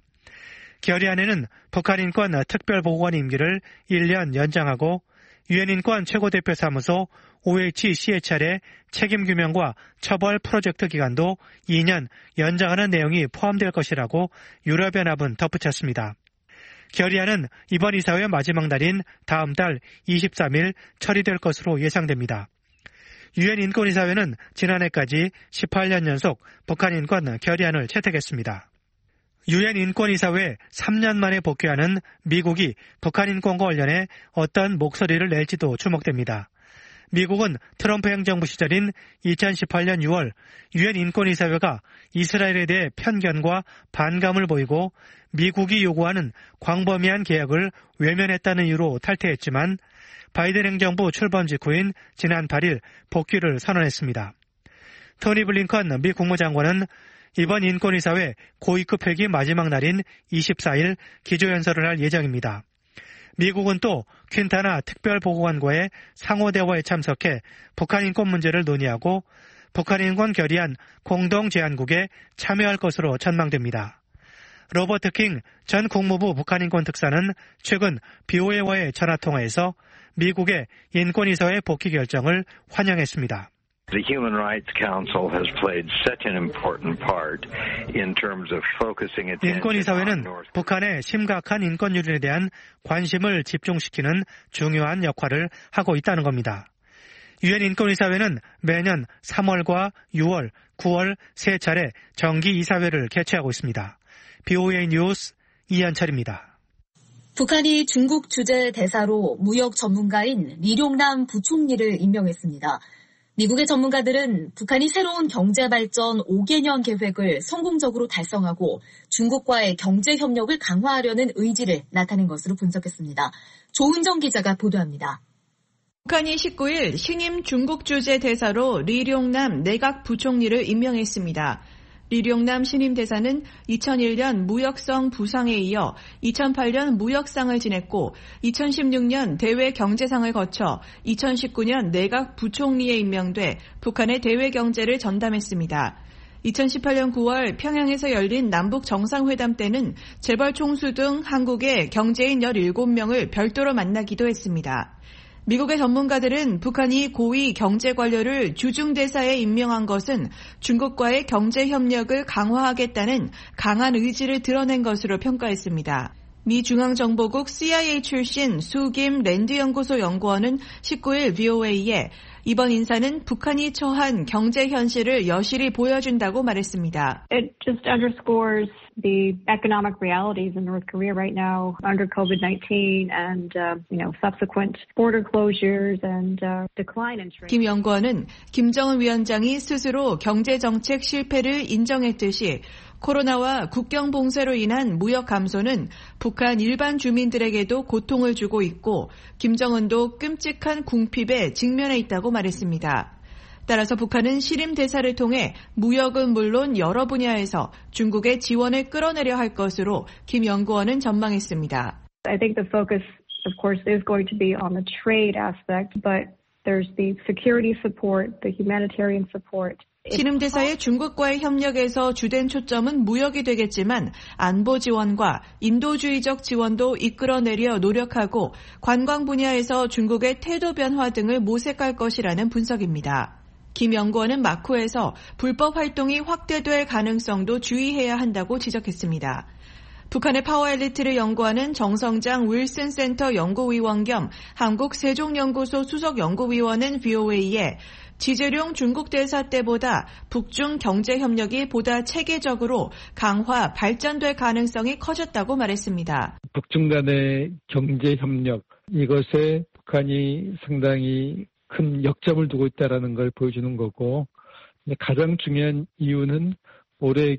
결의안에는 북한 인권 특별보고관 임기를 일 년 연장하고 유엔 인권 최고대표사무소 오에이치씨에이치알의 책임 규명과 처벌 프로젝트 기간도 이 년 연장하는 내용이 포함될 것이라고 유럽연합은 덧붙였습니다. 결의안은 이번 이사회 마지막 날인 다음 달 이십삼 일 처리될 것으로 예상됩니다. 유엔 인권이사회는 지난해까지 십팔 년 연속 북한 인권 결의안을 채택했습니다. 유엔 인권이사회 삼 년 만에 복귀하는 미국이 북한 인권과 관련해 어떤 목소리를 낼지도 주목됩니다. 미국은 트럼프 행정부 시절인 이천십팔 년 유월 유엔 인권이사회가 이스라엘에 대해 편견과 반감을 보이고 미국이 요구하는 광범위한 개혁을 외면했다는 이유로 탈퇴했지만 바이든 행정부 출범 직후인 지난 팔 일 복귀를 선언했습니다. 토니 블링컨 미 국무장관은 이번 인권이사회 고위급 회기 마지막 날인 이십사 일 기조연설을 할 예정입니다. 미국은 또 퀸타나 특별보고관과의 상호대화에 참석해 북한 인권 문제를 논의하고 북한 인권 결의안 공동제안국에 참여할 것으로 전망됩니다. 로버트 킹 전 국무부 북한 인권 특사는 최근 비오에이와의 전화통화에서 미국의 인권이사회 복귀 결정을 환영했습니다. The Human Rights Council has played such an important part in terms of focusing attention. 인권이사회는 북한의 심각한 인권 유린에 대한 관심을 집중시키는 중요한 역할을 하고 있다는 겁니다. 유엔 인권이사회는 매년 삼월과 유월, 구월 세 차례 정기 이사회를 개최하고 있습니다. 비오에이 뉴스 이현철입니다. 북한이 중국 주재 대사로 무역 전문가인 리룡남 부총리를 임명했습니다. 미국의 전문가들은 북한이 새로운 경제발전 오 개년 계획을 성공적으로 달성하고 중국과의 경제 협력을 강화하려는 의지를 나타낸 것으로 분석했습니다. 조은정 기자가 보도합니다. 북한이 십구 일 신임 중국 주재 대사로 리룡남 내각 부총리를 임명했습니다. 리룡남 신임 대사는 이천일 년 무역성 부상에 이어 이천팔 년 무역상을 지냈고 이천십육 년 대외 경제상을 거쳐 이천십구 년 내각 부총리에 임명돼 북한의 대외 경제를 전담했습니다. 이천십팔 년 구월 평양에서 열린 남북 정상회담 때는 재벌 총수 등 한국의 경제인 열일곱 명을 별도로 만나기도 했습니다. 미국의 전문가들은 북한이 고위 경제 관료를 주중대사에 임명한 것은 중국과의 경제 협력을 강화하겠다는 강한 의지를 드러낸 것으로 평가했습니다. 미 중앙정보국 씨아이에이 출신 수김 랜드연구소 연구원은 십구 일 비오에이에 이번 인사는 북한이 처한 경제 현실을 여실히 보여준다고 말했습니다. It just underscores the economic realities in North Korea right now under COVID nineteen and, uh, you know, subsequent border closures and uh, decline in trade. 김 연구원은 김정은 위원장이 스스로 경제정책 실패를 인정했듯이 코로나와 국경 봉쇄로 인한 무역 감소는 북한 일반 주민들에게도 고통을 주고 있고 김정은도 끔찍한 궁핍에 직면해 있다고 말했습니다. 따라서 북한은 신임 대사를 통해 무역은 물론 여러 분야에서 중국의 지원을 끌어내려 할 것으로 김 연구원은 전망했습니다. I think the focus, of course, is going to be on the trade aspect, but there's the security support, the humanitarian support. 신임 대사의 중국과의 협력에서 주된 초점은 무역이 되겠지만 안보 지원과 인도주의적 지원도 이끌어내려 노력하고 관광 분야에서 중국의 태도 변화 등을 모색할 것이라는 분석입니다. 김 연구원은 마쿠에서 불법 활동이 확대될 가능성도 주의해야 한다고 지적했습니다. 북한의 파워 엘리트를 연구하는 정성장 윌슨 센터 연구위원 겸 한국세종연구소 수석연구위원은 비오에이에 지재룡 중국 대사 때보다 북중 경제 협력이 보다 체계적으로 강화, 발전될 가능성이 커졌다고 말했습니다. 북중 간의 경제 협력, 이것에 북한이 상당히 큰 역점을 두고 있다는 걸 보여주는 거고, 가장 중요한 이유는 올해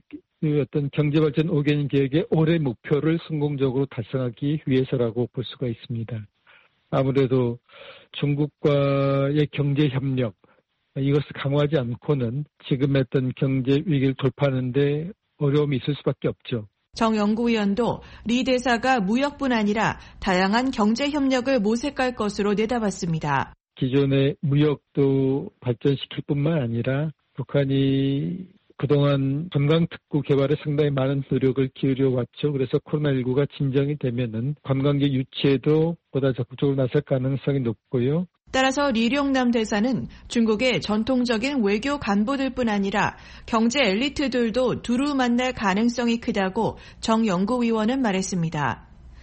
어떤 경제발전 오 개년 계획의 올해 목표를 성공적으로 달성하기 위해서라고 볼 수가 있습니다. 아무래도 중국과의 경제 협력, 이것을 강화하지 않고는 지금 했던 경제 위기를 돌파하는 데 어려움이 있을 수밖에 없죠. 정 연구위원도 리 대사가 무역뿐 아니라 다양한 경제 협력을 모색할 것으로 내다봤습니다. 기존의 무역도 발전시킬 뿐만 아니라 북한이 그동안 관광특구 개발에 상당히 많은 노력을 기울여 왔죠. 그래서 코로나십구가 진정이 되면은 관광객 유치에도 보다 적극적으로 나설 가능성이 높고요. 따라서 리룡남 대사는 중국의 전통적인 외교 간부들뿐 아니라 경제 엘리트들도 두루 만날 가능성이 크다고 정 연구위원은 말했습니다.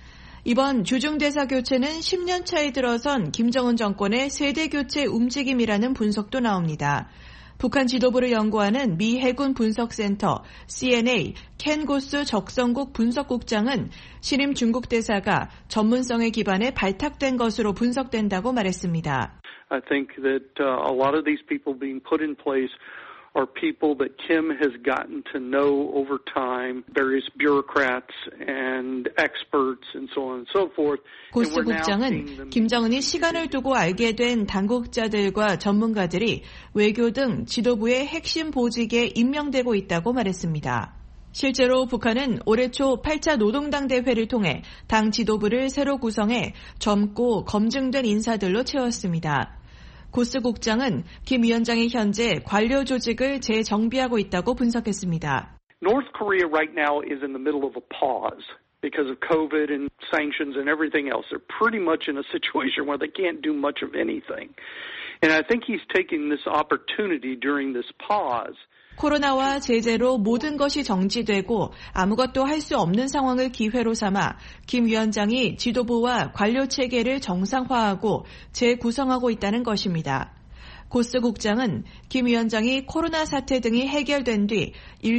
이번 주중대사 교체는 십 년 차에 들어선 김정은 정권의 세대교체 움직임이라는 분석도 나옵니다. 북한 지도부를 연구하는 미 해군 분석센터 씨엔에이 켄 고스 적성국 분석국장은 신임 중국 대사가 전문성에 기반해 발탁된 것으로 분석된다고 말했습니다. I think that uh, a lot of these people being put in place are people that Kim has gotten to know over time, various bureaucrats and experts and so on and so forth. 고스 국장은 김정은이 시간을 두고 알게 된 당국자들과 전문가들이 외교 등 지도부의 핵심 보직에 임명되고 있다고 말했습니다. 실제로 북한은 올해 초 팔 차 노동당 대회를 통해 당 지도부를 새로 구성해 젊고 검증된 인사들로 채웠습니다. 고스 국장은 김 위원장이 현재 관료 조직을 재정비하고 있다고 분석했습니다. North Korea right now is in the middle of a pause because of COVID and sanctions and everything else. They're pretty much in a situation where they can't do much of anything. And I think he's taking this opportunity during this pause. 코로나와 제재로 모든 것이 정지되고 아무것도 할 수 없는 상황을 기회로 삼아 김 위원장이 지도부와 관료 체계를 정상화하고 재구성하고 있다는 것입니다. 고스 국장은 김 위원장이 코로나 사태 등이 해결된 뒤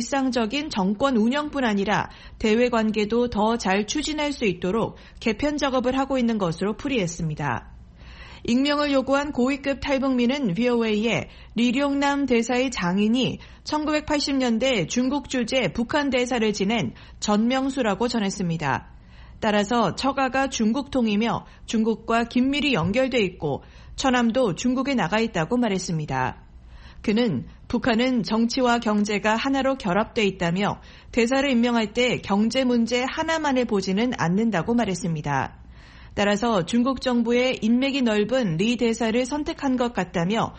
일상적인 정권 운영뿐 아니라 대외 관계도 더 잘 추진할 수 있도록 개편 작업을 하고 있는 것으로 풀이했습니다. 익명을 요구한 고위급 탈북민은 브이오에이에 리룡남 대사의 장인이 천구백팔십 년대 중국 주재 북한 대사를 지낸 전명수라고 전했습니다. 따라서 처가가 중국통이며 중국과 긴밀히 연결돼 있고 처남도 중국에 나가 있다고 말했습니다. 그는 북한은 정치와 경제가 하나로 결합돼 있다며 대사를 임명할 때 경제 문제 하나만을 보지는 않는다고 말했습니다. 따라서 중국 정부의 인맥이 넓은 리 대사를 선택한 것 같다며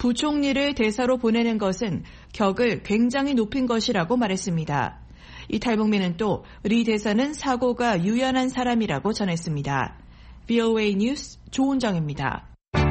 부총리를 대사로 보내는 것은 격을 굉장히 높인 것이라고 말했습니다. 이 탈북민은 또 리 대사는 사고가 유연한 사람이라고 전했습니다. 브이오에이 뉴스 조은정입니다.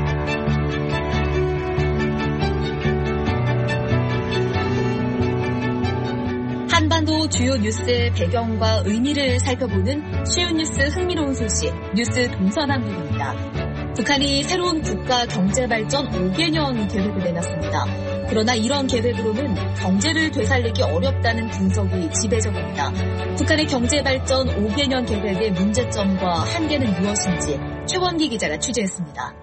한반도 주요 뉴스의 배경과 의미를 살펴보는 쉬운 뉴스 흥미로운 소식, 뉴스 동서남북입니다. 북한이 새로운 국가 경제발전 오 개년 계획을 내놨습니다. 그러나 이런 계획으로는 경제를 되살리기 어렵다는 분석이 지배적입니다. 북한의 경제발전 오 개년 계획의 문제점과 한계는 무엇인지 최원기 기자가 취재했습니다.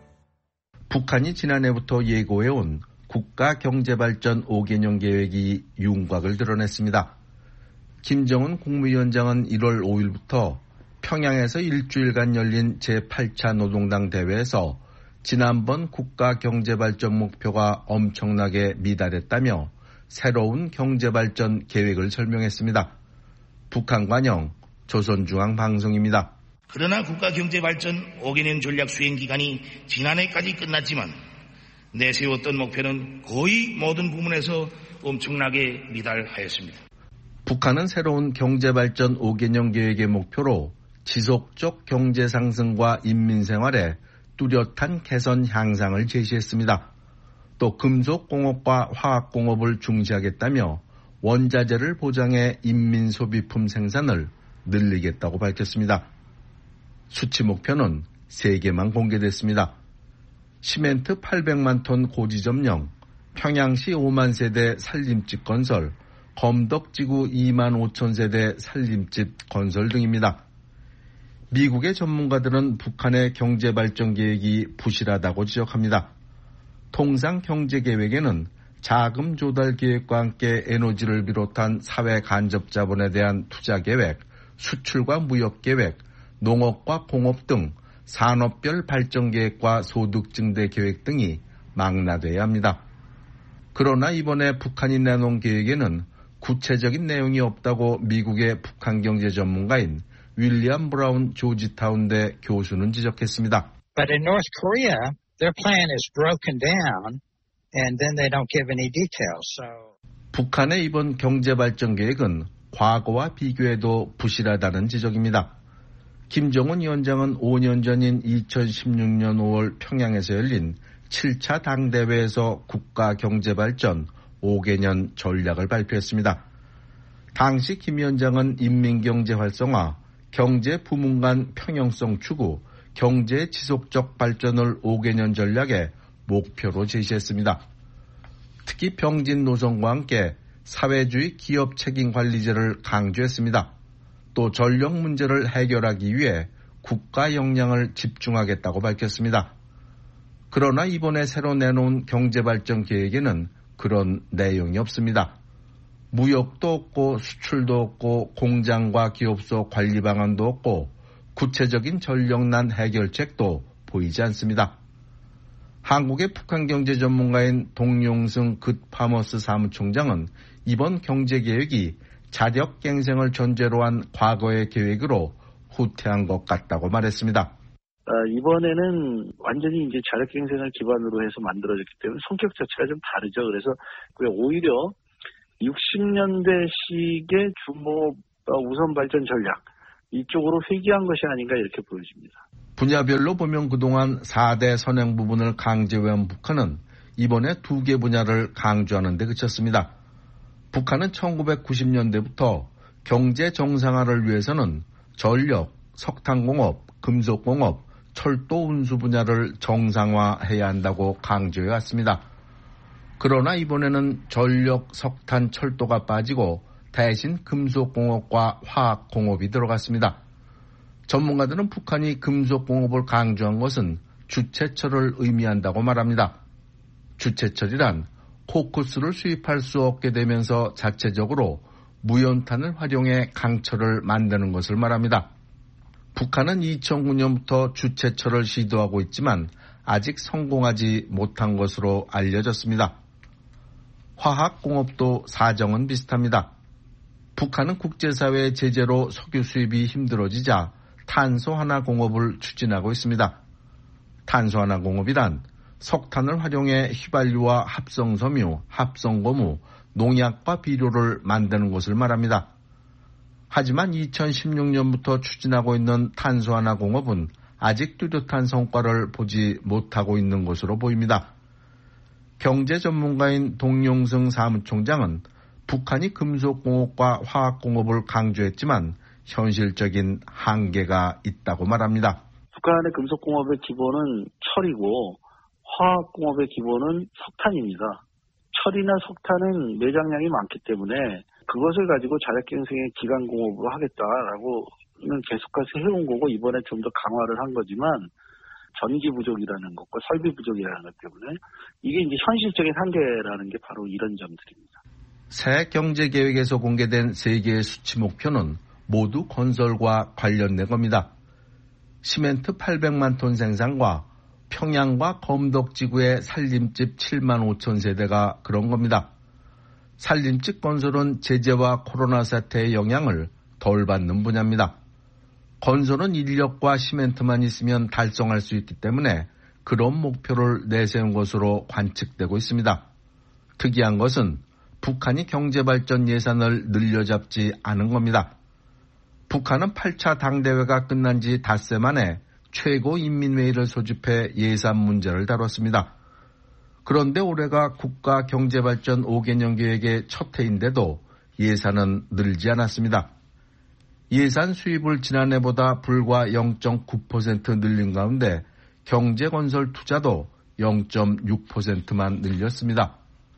북한이 지난해부터 예고해온 국가경제발전 오 개년 계획이 윤곽을 드러냈습니다. 김정은 국무위원장은 일월 오일부터 평양에서 일주일간 열린 제팔 차 노동당 대회에서 지난번 국가경제발전 목표가 엄청나게 미달했다며 새로운 경제발전 계획을 설명했습니다. 북한 관영 조선중앙방송입니다. 그러나 국가경제발전 오 개년 전략 수행 기간이 지난해까지 끝났지만 내세웠던 목표는 거의 모든 부문에서 엄청나게 미달하였습니다. 북한은 새로운 경제발전 오 개년 계획의 목표로 지속적 경제 상승과 인민생활에 뚜렷한 개선 향상을 제시했습니다. 또 금속공업과 화학공업을 중시하겠다며 원자재를 보장해 인민소비품 생산을 늘리겠다고 밝혔습니다. 수치 목표는 세 개만 공개됐습니다. 시멘트 팔백만 톤 고지점령, 평양시 오만 세대 살림집 건설, 검덕지구 이만 오천 세대 살림집 건설 등입니다. 미국의 전문가들은 북한의 경제발전 계획이 부실하다고 지적합니다. 통상경제계획에는 자금 조달 계획과 함께 에너지를 비롯한 사회 간접 자본에 대한 투자 계획, 수출과 무역 계획, 농업과 공업 등 산업별 발전 계획과 소득 증대 계획 등이 망라돼야 합니다. 그러나 이번에 북한이 내놓은 계획에는 구체적인 내용이 없다고 미국의 북한 경제 전문가인 윌리엄 브라운 조지타운대 교수는 지적했습니다. But in North Korea, their plan is broken down and then they don't give any details. So 북한의 이번 경제발전 계획은 과거와 비교해도 부실하다는 지적입니다. 김정은 위원장은 오 년 전인 이천십육 년 오월 평양에서 열린 칠 차 당대회에서 국가경제발전 오 개년 전략을 발표했습니다. 당시 김 위원장은 인민경제 활성화, 경제 부문 간 평형성 추구, 경제 지속적 발전을 오 개년 전략의 목표로 제시했습니다. 특히 병진 노선과 함께 사회주의 기업 책임 관리제를 강조했습니다. 또 전력 문제를 해결하기 위해 국가 역량을 집중하겠다고 밝혔습니다. 그러나 이번에 새로 내놓은 경제발전 계획에는 그런 내용이 없습니다. 무역도 없고 수출도 없고 공장과 기업소 관리 방안도 없고 구체적인 전력난 해결책도 보이지 않습니다. 한국의 북한 경제 전문가인 동용승 긋파머스 사무총장은 이번 경제계획이 자력갱생을 전제로 한 과거의 계획으로 후퇴한 것 같다고 말했습니다. 어, 이번에는 완전히 이제 자력갱생을 기반으로 해서 만들어졌기 때문에 성격 자체가 좀 다르죠. 그래서 오히려 육십 년대식의 주모 우선 발전 전략 이쪽으로 회귀한 것이 아닌가 이렇게 보여집니다. 분야별로 보면 그동안 사 대 선행 부분을 강조해온 북한은 이번에 두 개 분야를 강조하는 데 그쳤습니다. 북한은 천구백구십 년대부터 경제 정상화를 위해서는 전력, 석탄공업, 금속공업, 철도 운수 분야를 정상화해야 한다고 강조해 왔습니다. 그러나 이번에는 전력, 석탄, 철도가 빠지고 대신 금속공업과 화학공업이 들어갔습니다. 전문가들은 북한이 금속공업을 강조한 것은 주체철을 의미한다고 말합니다. 주체철이란 코크스를 수입할 수 없게 되면서 자체적으로 무연탄을 활용해 강철을 만드는 것을 말합니다. 북한은 이천구 년부터 주체철을 시도하고 있지만 아직 성공하지 못한 것으로 알려졌습니다. 화학공업도 사정은 비슷합니다. 북한은 국제사회의 제재로 석유 수입이 힘들어지자 탄소 하나 공업을 추진하고 있습니다. 탄소 하나 공업이란 석탄을 활용해 휘발유와 합성섬유, 합성고무, 농약과 비료를 만드는 것을 말합니다. 하지만 이천십육 년부터 추진하고 있는 탄소 하나 공업은 아직 뚜렷한 성과를 보지 못하고 있는 것으로 보입니다. 경제 전문가인 동용승 사무총장은 북한이 금속공업과 화학공업을 강조했지만 현실적인 한계가 있다고 말합니다. 북한의 금속공업의 기본은 철이고 화학공업의 기본은 석탄입니다. 철이나 석탄은 매장량이 많기 때문에 그것을 가지고 자력갱생의 기간공업으로 하겠다라고는 계속해서 해온 거고 이번에 좀 더 강화를 한 거지만 전기 부족이라는 것과 설비 부족이라는 것 때문에 이게 이제 현실적인 한계라는 게 바로 이런 점들입니다. 새 경제계획에서 공개된 세 개의 수치 목표는 모두 건설과 관련된 겁니다. 시멘트 팔백만 톤 생산과 평양과 검덕지구의 살림집 칠만 오천 세대가 그런 겁니다. 살림집 건설은 제재와 코로나 사태의 영향을 덜 받는 분야입니다. 건설은 인력과 시멘트만 있으면 달성할 수 있기 때문에 그런 목표를 내세운 것으로 관측되고 있습니다. 특이한 것은 북한이 경제발전 예산을 늘려잡지 않은 겁니다. 북한은 팔 차 당대회가 끝난 지 닷새 만에 최고인민회의를 소집해 예산 문제를 다뤘습니다. 그런데 올해가 국가경제발전 오 개년 계획의 첫 해인데도 예산은 늘지 않았습니다. 예산 수입을 지난해보다 불과 영 점 구 퍼센트 늘린 가운데 경제건설 투자도 영 점 육 퍼센트만 늘렸습니다.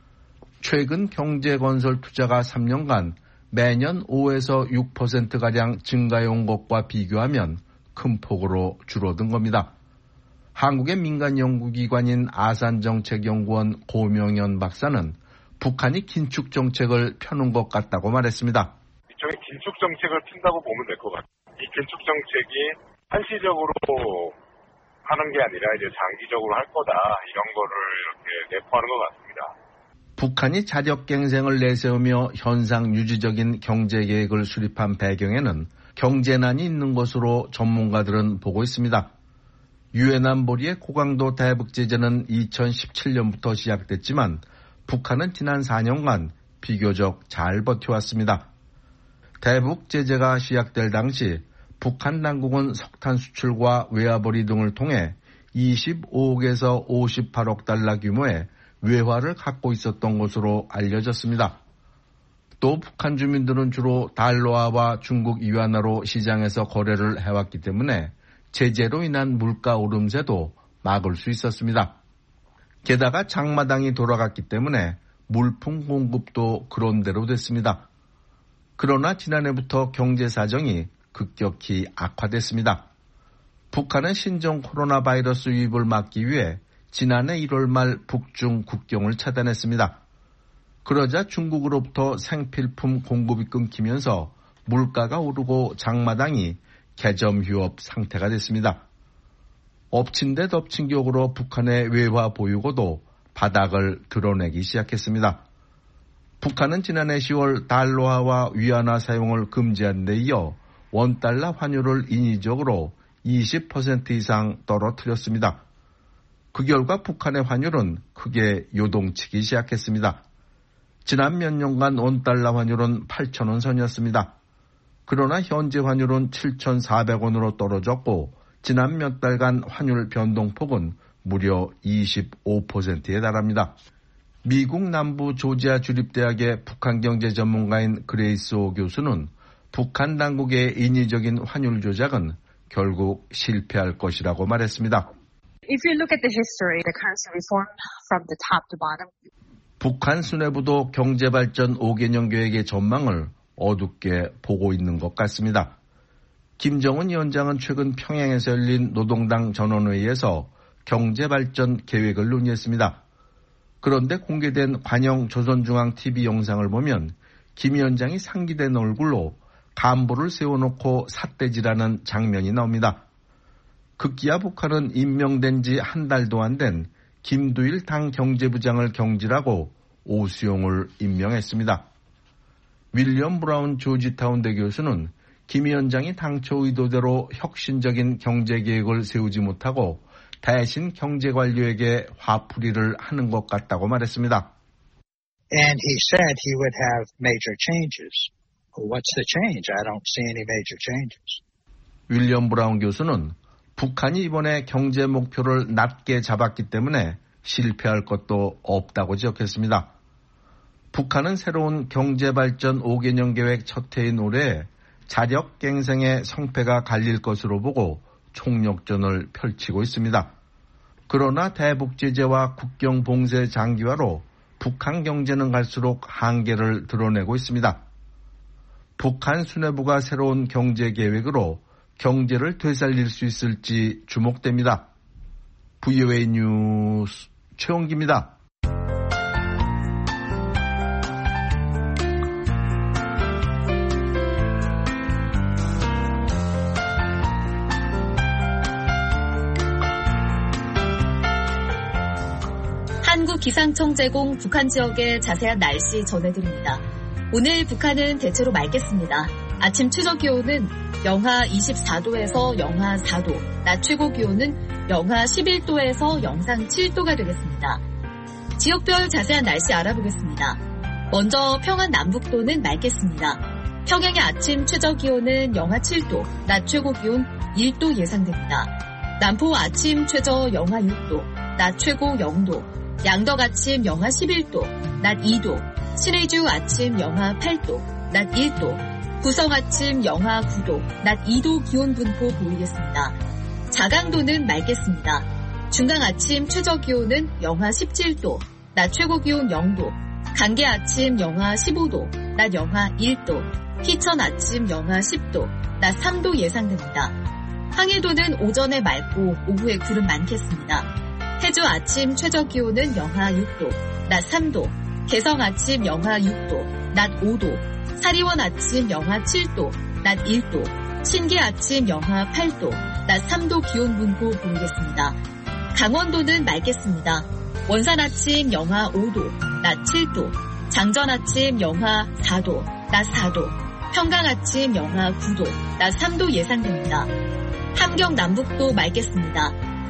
최근 경제건설 투자가 삼 년간 매년 오에서 육 퍼센트가량 증가해온 것과 비교하면 큰 폭으로 줄어든 겁니다. 한국의 민간연구기관인 아산정책연구원 고명현 박사는 북한이 긴축정책을 펴는 것 같다고 말했습니다. 이쪽에 긴축정책을 핀다고 보면 될 것 같아요. 이 긴축정책이 한시적으로 하는 게 아니라 이제 장기적으로 할 거다 이런 거를 이렇게 내포하는 것 같습니다. 북한이 자력갱생을 내세우며 현상 유지적인 경제계획을 수립한 배경에는 경제난이 있는 것으로 전문가들은 보고 있습니다. 유엔 안보리의 고강도 대북 제재는 이천십칠 년부터 시작됐지만 북한은 지난 사 년간 비교적 잘 버텨왔습니다. 대북 제재가 시작될 당시 북한 당국은 석탄 수출과 외화벌이 등을 통해 이십오억에서 오십팔억 달러 규모의 외화를 갖고 있었던 것으로 알려졌습니다. 또 북한 주민들은 주로 달러화와 중국 위안화로 시장에서 거래를 해왔기 때문에 제재로 인한 물가 오름세도 막을 수 있었습니다. 게다가 장마당이 돌아갔기 때문에 물품 공급도 그런대로 됐습니다. 그러나 지난해부터 경제 사정이 급격히 악화됐습니다. 북한은 신종 코로나 바이러스 유입을 막기 위해 지난해 일월 말 북중 국경을 차단했습니다. 그러자 중국으로부터 생필품 공급이 끊기면서 물가가 오르고 장마당이 개점 휴업 상태가 됐습니다. 엎친 데 덮친 격으로 북한의 외화 보유고도 바닥을 드러내기 시작했습니다. 북한은 지난해 시월 달러화와 위안화 사용을 금지한 데 이어 원달러 환율을 인위적으로 이십 퍼센트 이상 떨어뜨렸습니다. 그 결과 북한의 환율은 크게 요동치기 시작했습니다. 지난 몇 년간 원달러 환율은 팔천 원 선이었습니다. 그러나 현재 환율은 칠천사백 원으로 떨어졌고 지난 몇 달간 환율 변동폭은 무려 이십오 퍼센트에 달합니다. 미국 남부 조지아 주립대학의 북한 경제 전문가인 그레이스 오 교수는 북한 당국의 인위적인 환율 조작은 결국 실패할 것이라고 말했습니다. If you look at the history, the currency reform from the top to bottom. 북한 수뇌부도 경제발전 오 개년 계획의 전망을 어둡게 보고 있는 것 같습니다. 김정은 위원장은 최근 평양에서 열린 노동당 전원회의에서 경제발전 계획을 논의했습니다. 그런데 공개된 관영 조선중앙티비 영상을 보면 김 위원장이 상기된 얼굴로 간부를 세워놓고 삿대질하는 장면이 나옵니다. 급기야 북한은 임명된 지 한 달도 안 된 김두일 당 경제부장을 경질하고 오수용을 임명했습니다. 윌리엄 브라운 조지타운대 교수는 김 위원장이 당초 의도대로 혁신적인 경제계획을 세우지 못하고 대신 경제관료에게 화풀이를 하는 것 같다고 말했습니다. And he said he would have major changes. What's the change? I don't see any major changes. 윌리엄 브라운 교수는 북한이 이번에 경제 목표를 낮게 잡았기 때문에 실패할 것도 없다고 지적했습니다. 북한은 새로운 경제발전 오 개년 계획 첫 해인 올해 자력갱생의 성패가 갈릴 것으로 보고 총력전을 펼치고 있습니다. 그러나 대북 제재와 국경 봉쇄 장기화로 북한 경제는 갈수록 한계를 드러내고 있습니다. 북한 수뇌부가 새로운 경제 계획으로 경제를 되살릴 수 있을지 주목됩니다. 브이오에이 뉴스 최원기입니다. 한국기상청 제공 북한 지역의 자세한 날씨 전해드립니다. 오늘 북한은 대체로 맑겠습니다. 아침 최저 기온은 영하 이십사 도에서 영하 사 도, 낮 최고 기온은 영하 십일 도에서 영상 칠 도가 되겠습니다. 지역별 자세한 날씨 알아보겠습니다. 먼저 평안 남북도는 맑겠습니다. 평양의 아침 최저 기온은 영하 칠 도, 낮 최고 기온 일 도 예상됩니다. 남포 아침 최저 영하 육 도, 낮 최고 영 도, 양덕 아침 영하 십일 도, 낮 이 도, 신의주 아침 영하 팔 도, 낮 일 도, 구성 아침 영하 구 도, 낮 이 도 기온 분포 보이겠습니다. 자강도는 맑겠습니다. 중강 아침 최저 기온은 영하 십칠 도, 낮 최고 기온 영 도, 강계 아침 영하 십오 도, 낮 영하 일 도, 희천 아침 영하 십 도, 낮 삼 도 예상됩니다. 항해도는 오전에 맑고 오후에 구름 많겠습니다. 해주 아침 최저 기온은 영하 육 도, 낮 삼 도, 개성 아침 영하 육 도, 낮 오 도, 사리원 아침 영하 칠 도, 낮 일 도, 신계 아침 영하 팔 도, 낮 삼 도 기온 분포 보이겠습니다. 강원도는 맑겠습니다. 원산 아침 영하 오 도, 낮 칠 도, 장전 아침 영하 사 도, 낮 사 도, 평강 아침 영하 구 도, 낮 삼 도 예상됩니다. 함경 남북도 맑겠습니다.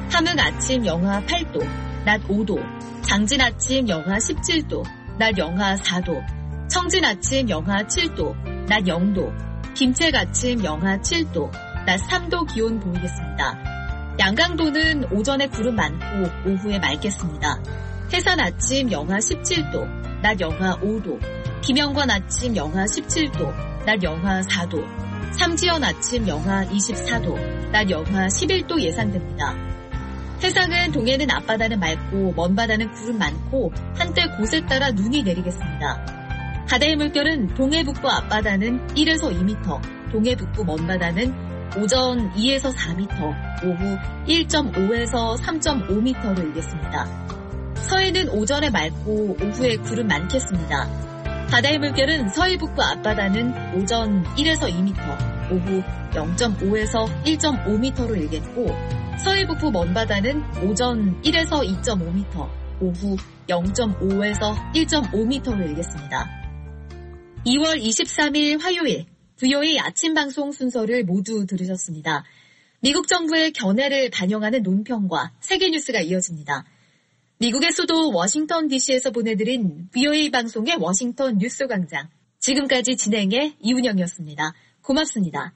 함흥 아침 영하 팔 도, 낮 오 도, 장진 아침 영하 십칠 도, 낮 영하 사 도, 청진 아침 영하 칠 도, 낮 영 도, 김책 아침 영하 칠 도, 낮 삼 도 기온 보이겠습니다. 양강도는 오전에 구름 많고 오후에 맑겠습니다. 해산 아침 영하 십칠 도, 낮 영하 오 도, 김영관 아침 영하 십칠 도, 낮 영하 사 도, 삼지연 아침 영하 이십사 도, 낮 영하 십일 도 예상됩니다. 해상은 동해는 앞바다는 맑고 먼바다는 구름 많고 한때 곳에 따라 눈이 내리겠습니다. 바다의 물결은 동해 북부 앞바다는 일에서 이 미터, 동해 북부 먼바다는 오전 이에서 사 미터, 오후 일 점 오에서 삼 점 오 미터로 일겠습니다. 서해는 오전에 맑고 오후에 구름 많겠습니다. 바다의 물결은 서해 북부 앞바다는 오전 일에서 이 미터, 오후 영 점 오에서 일 점 오 미터로 일겠고 서해 북부 먼바다는 오전 일에서 이 점 오 미터, 오후 영 점 오에서 일 점 오 미터로 일겠습니다. 이월 이십삼일 화요일 브이오에이 아침 방송 순서를 모두 들으셨습니다. 미국 정부의 견해를 반영하는 논평과 세계 뉴스가 이어집니다. 미국의 수도 워싱턴 디씨에서 보내드린 브이오에이 방송의 워싱턴 뉴스 광장. 지금까지 진행의 이운영이었습니다. 고맙습니다.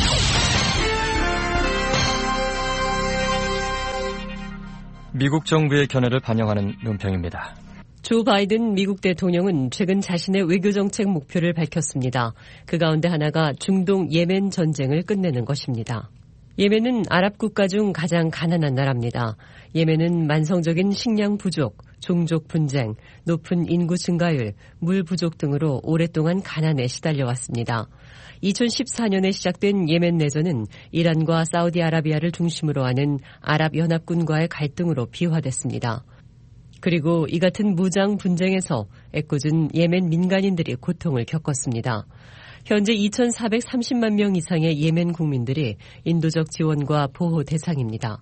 미국 정부의 견해를 반영하는 논평입니다. 조 바이든 미국 대통령은 최근 자신의 외교정책 목표를 밝혔습니다. 그 가운데 하나가 중동 예멘 전쟁을 끝내는 것입니다. 예멘은 아랍 국가 중 가장 가난한 나라입니다. 예멘은 만성적인 식량 부족, 종족 분쟁, 높은 인구 증가율, 물 부족 등으로 오랫동안 가난에 시달려왔습니다. 이천십사년에 시작된 예멘 내전은 이란과 사우디아라비아를 중심으로 하는 아랍연합군과의 갈등으로 비화됐습니다. 그리고 이 같은 무장 분쟁에서 애꿎은 예멘 민간인들이 고통을 겪었습니다. 현재 이천사백삼십만 명 이상의 예멘 국민들이 인도적 지원과 보호 대상입니다.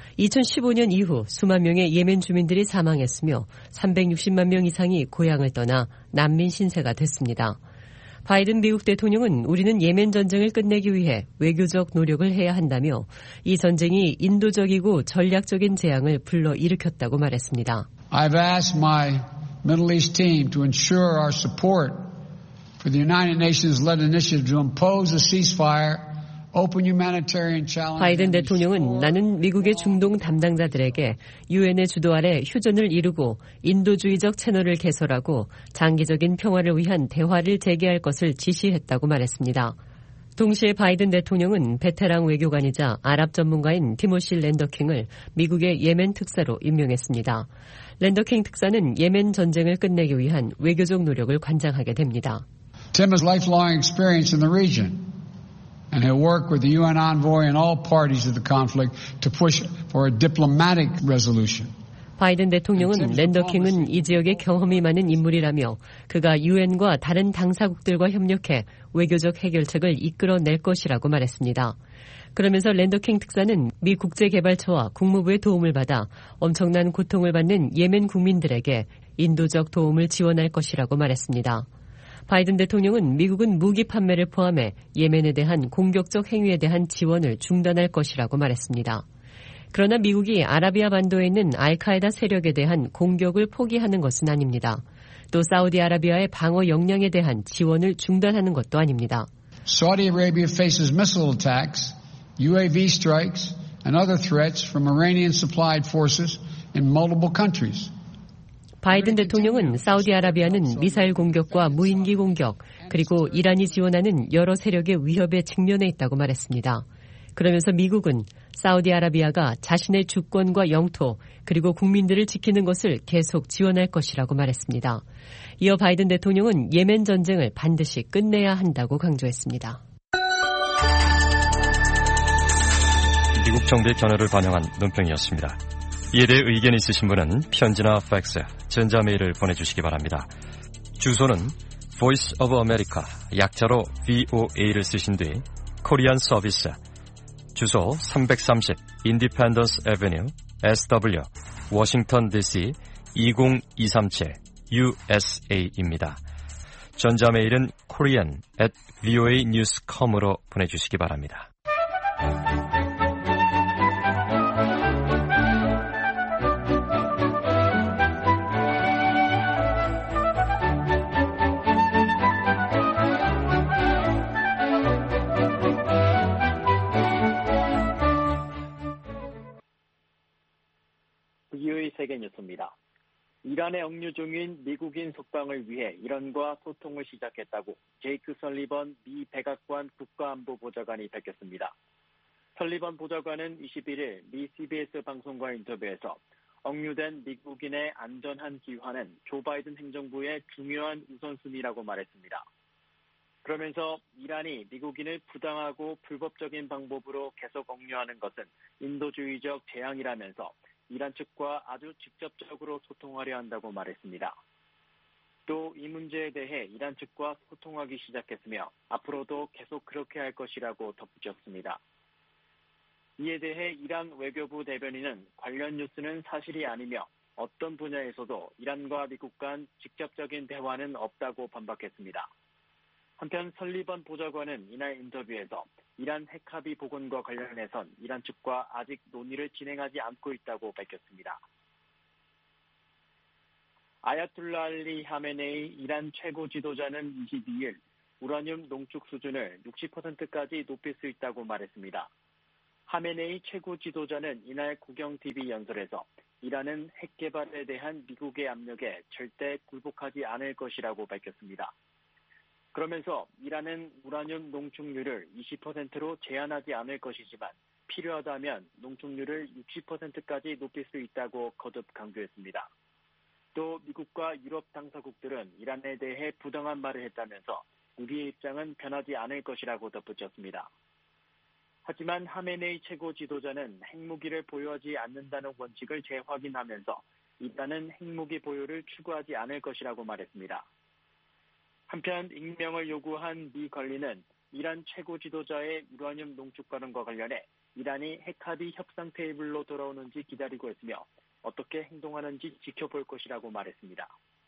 이천십오년 이후 수만 명의 예멘 주민들이 사망했으며 삼백육십만 명 이상이 고향을 떠나 난민 신세가 됐습니다. 바이든 미국 대통령은 우리는 예멘 전쟁을 끝내기 위해 외교적 노력을 해야 한다며 이 전쟁이 인도적이고 전략적인 재앙을 불러일으켰다고 말했습니다. I've asked my Middle East team to ensure our support for the United Nations-led initiative to impose a ceasefire, open humanitarian challenge. 바이든 대통령은 나는 미국의 중동 담당자들에게 유엔의 주도 아래 휴전을 이루고 인도주의적 채널을 개설하고 장기적인 평화를 위한 대화를 재개할 것을 지시했다고 말했습니다. 동시에 바이든 대통령은 베테랑 외교관이자 아랍 전문가인 티모시 랜더킹을 미국의 예멘 특사로 임명했습니다. 랜더킹 특사는 예멘 전쟁을 끝내기 위한 외교적 노력을 관장하게 됩니다. Tim has lifelong experience in the region and he'll work with the 유엔 envoy and all parties of the conflict to push for a diplomatic resolution. 바이든 대통령은 랜더킹은 이 지역에 경험이 많은 인물이라며 그가 유엔과 다른 당사국들과 협력해 외교적 해결책을 이끌어낼 것이라고 말했습니다. 그러면서 랜더킹 특사는 미 국제개발처와 국무부의 도움을 받아 엄청난 고통을 받는 예멘 국민들에게 인도적 도움을 지원할 것이라고 말했습니다. 바이든 대통령은 미국은 무기 판매를 포함해 예멘에 대한 공격적 행위에 대한 지원을 중단할 것이라고 말했습니다. 그러나 미국이 아라비아 반도에 있는 알카에다 세력에 대한 공격을 포기하는 것은 아닙니다. 또 사우디아라비아의 방어 역량에 대한 지원을 중단하는 것도 아닙니다. Saudi Arabia faces missile attacks, 유에이브이 strikes, and other threats from Iranian-supplied forces in multiple countries. 바이든 대통령은 사우디아라비아는 미사일 공격과 무인기 공격, 그리고 이란이 지원하는 여러 세력의 위협에 직면해 있다고 말했습니다. 그러면서 미국은 사우디아라비아가 자신의 주권과 영토 그리고 국민들을 지키는 것을 계속 지원할 것이라고 말했습니다. 이어 바이든 대통령은 예멘 전쟁을 반드시 끝내야 한다고 강조했습니다. 미국 정부의 견해를 반영한 논평이었습니다. 이에 대해 의견이 있으신 분은 편지나 팩스, 전자메일을 보내주시기 바랍니다. 주소는 Voice of America, 약자로 브이오에이를 쓰신 뒤 코리안 서비스, 주소 삼백삼십 인디펜던스 애베뉴 에스더블유 워싱턴 디씨 이공이삼칠 유에스에이입니다. 전자메일은 korean at voa news dot com으로 보내주시기 바랍니다. 브이오에이 세계뉴스입니다. 이란의 억류 중인 미국인 석방을 위해 이란과 소통을 시작했다고 제이크 설리번 미 백악관 국가안보보좌관이 밝혔습니다. 설리번 보좌관은 이십일일 미 씨비에스 방송과 인터뷰에서 억류된 미국인의 안전한 귀환은 조 바이든 행정부의 중요한 우선순위라고 말했습니다. 그러면서 이란이 미국인을 부당하고 불법적인 방법으로 계속 억류하는 것은 인도주의적 재앙이라면서 이란 측과 아주 직접적으로 소통하려 한다고 말했습니다. 또 이 문제에 대해 이란 측과 소통하기 시작했으며 앞으로도 계속 그렇게 할 것이라고 덧붙였습니다. 이에 대해 이란 외교부 대변인은 관련 뉴스는 사실이 아니며 어떤 분야에서도 이란과 미국 간 직접적인 대화는 없다고 반박했습니다. 한편 설리번 보좌관은 이날 인터뷰에서 이란 핵합의 복원과 관련해선 이란 측과 아직 논의를 진행하지 않고 있다고 밝혔습니다. 아야툴라 알리 하메네이 이란 최고 지도자는 이십이일 우라늄 농축 수준을 육십 퍼센트까지 높일 수 있다고 말했습니다. 하메네이 최고 지도자는 이날 국영티비 연설에서 이란은 핵 개발에 대한 미국의 압력에 절대 굴복하지 않을 것이라고 밝혔습니다. 그러면서 이란은 우라늄 농축률을 이십 퍼센트로 제한하지 않을 것이지만 필요하다면 농축률을 육십 퍼센트까지 높일 수 있다고 거듭 강조했습니다. 또 미국과 유럽 당사국들은 이란에 대해 부당한 말을 했다면서 우리의 입장은 변하지 않을 것이라고 덧붙였습니다. 하지만 하메네이 최고 지도자는 핵무기를 보유하지 않는다는 원칙을 재확인하면서 이란은 핵무기 보유를 추구하지 않을 것이라고 말했습니다. 한편 익명을 요구한 미 관리는 이란 최고 지도자의 우라늄 농축 발언과 관련해 이란이 핵합의 협상 테이블로 돌아오는지 기다리고 있으며 어떻게 행동하는지 지켜볼 것이라고 말했습니다.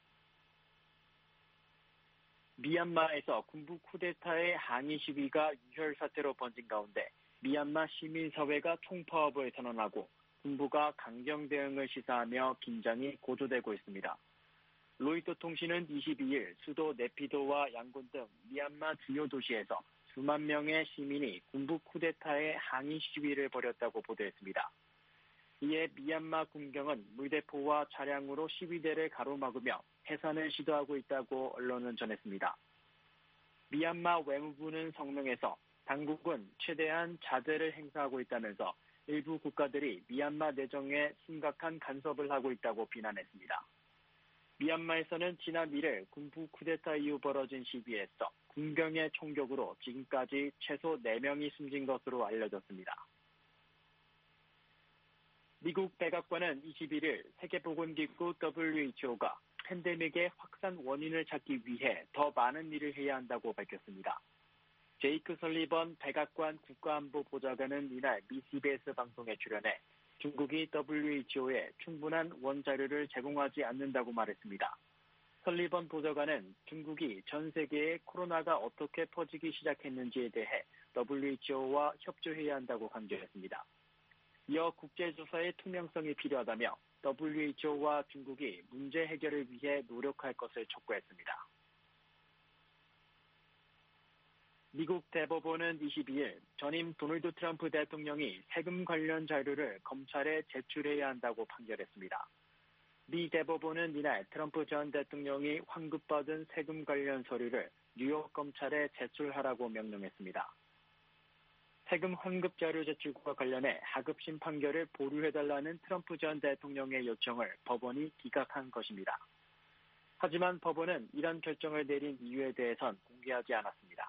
미얀마에서 군부 쿠데타의 항의 시위가 유혈 사태로 번진 가운데 미얀마 시민사회가 총파업을 선언하고 군부가 강경 대응을 시사하며 긴장이 고조되고 있습니다. 로이터 통신은 이십이일 수도 네피도와 양곤 등 미얀마 주요 도시에서 수만 명의 시민이 군부 쿠데타의 항의 시위를 벌였다고 보도했습니다. 이에 미얀마 군경은 물대포와 차량으로 시위대를 가로막으며 해산을 시도하고 있다고 언론은 전했습니다. 미얀마 외무부는 성명에서 당국은 최대한 자제를 행사하고 있다면서 일부 국가들이 미얀마 내정에 심각한 간섭을 하고 있다고 비난했습니다. 미얀마에서는 지난 일일 군부 쿠데타 이후 벌어진 시위에서 군경의 총격으로 지금까지 최소 네 명이 숨진 것으로 알려졌습니다. 미국 백악관은 이십일일 세계보건기구 더블유에이치오가 팬데믹의 확산 원인을 찾기 위해 더 많은 일을 해야 한다고 밝혔습니다. 제이크 설리번 백악관 국가안보보좌관은 이날 미 씨비에스 방송에 출연해 중국이 더블유에이치오에 충분한 원자료를 제공하지 않는다고 말했습니다. 설리번 보좌관은 중국이 전 세계에 코로나가 어떻게 퍼지기 시작했는지에 대해 더블유에이치오와 협조해야 한다고 강조했습니다. 이어 국제조사의 투명성이 필요하다며 더블유에이치오와 중국이 문제 해결을 위해 노력할 것을 촉구했습니다. 미국 대법원은 이십이일 전임 도널드 트럼프 대통령이 세금 관련 자료를 검찰에 제출해야 한다고 판결했습니다. 미 대법원은 이날 트럼프 전 대통령이 환급받은 세금 관련 서류를 뉴욕 검찰에 제출하라고 명령했습니다. 세금 환급 자료 제출과 관련해 하급심 판결을 보류해달라는 트럼프 전 대통령의 요청을 법원이 기각한 것입니다. 하지만 법원은 이런 결정을 내린 이유에 대해선 공개하지 않았습니다.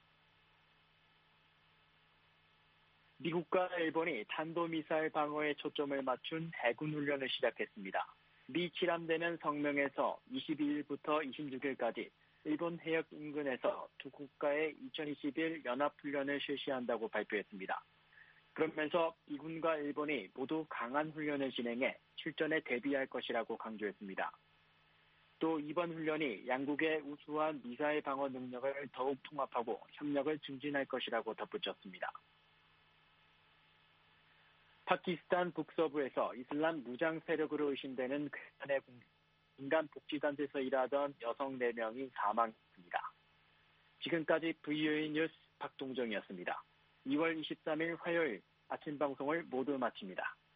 미국과 일본이 탄도미사일 방어에 초점을 맞춘 해군 훈련을 시작했습니다. 미 칠함대는 성명에서 이십이일부터 이십육일까지 일본 해역 인근에서 두 국가의 이천이십일 연합훈련을 실시한다고 발표했습니다. 그러면서 미군과 일본이 모두 강한 훈련을 진행해 실전에 대비할 것이라고 강조했습니다. 또 이번 훈련이 양국의 우수한 미사일 방어 능력을 더욱 통합하고 협력을 증진할 것이라고 덧붙였습니다. 파키스탄 북서부에서 이슬람 무장 세력으로 의심되는 괴한의 인간 복지단체에서 일하던 여성 네 명이 사망했습니다. 지금까지 브이오에이 뉴스 박동정이었습니다. 이월 이십삼일 화요일 아침 방송을 모두 마칩니다.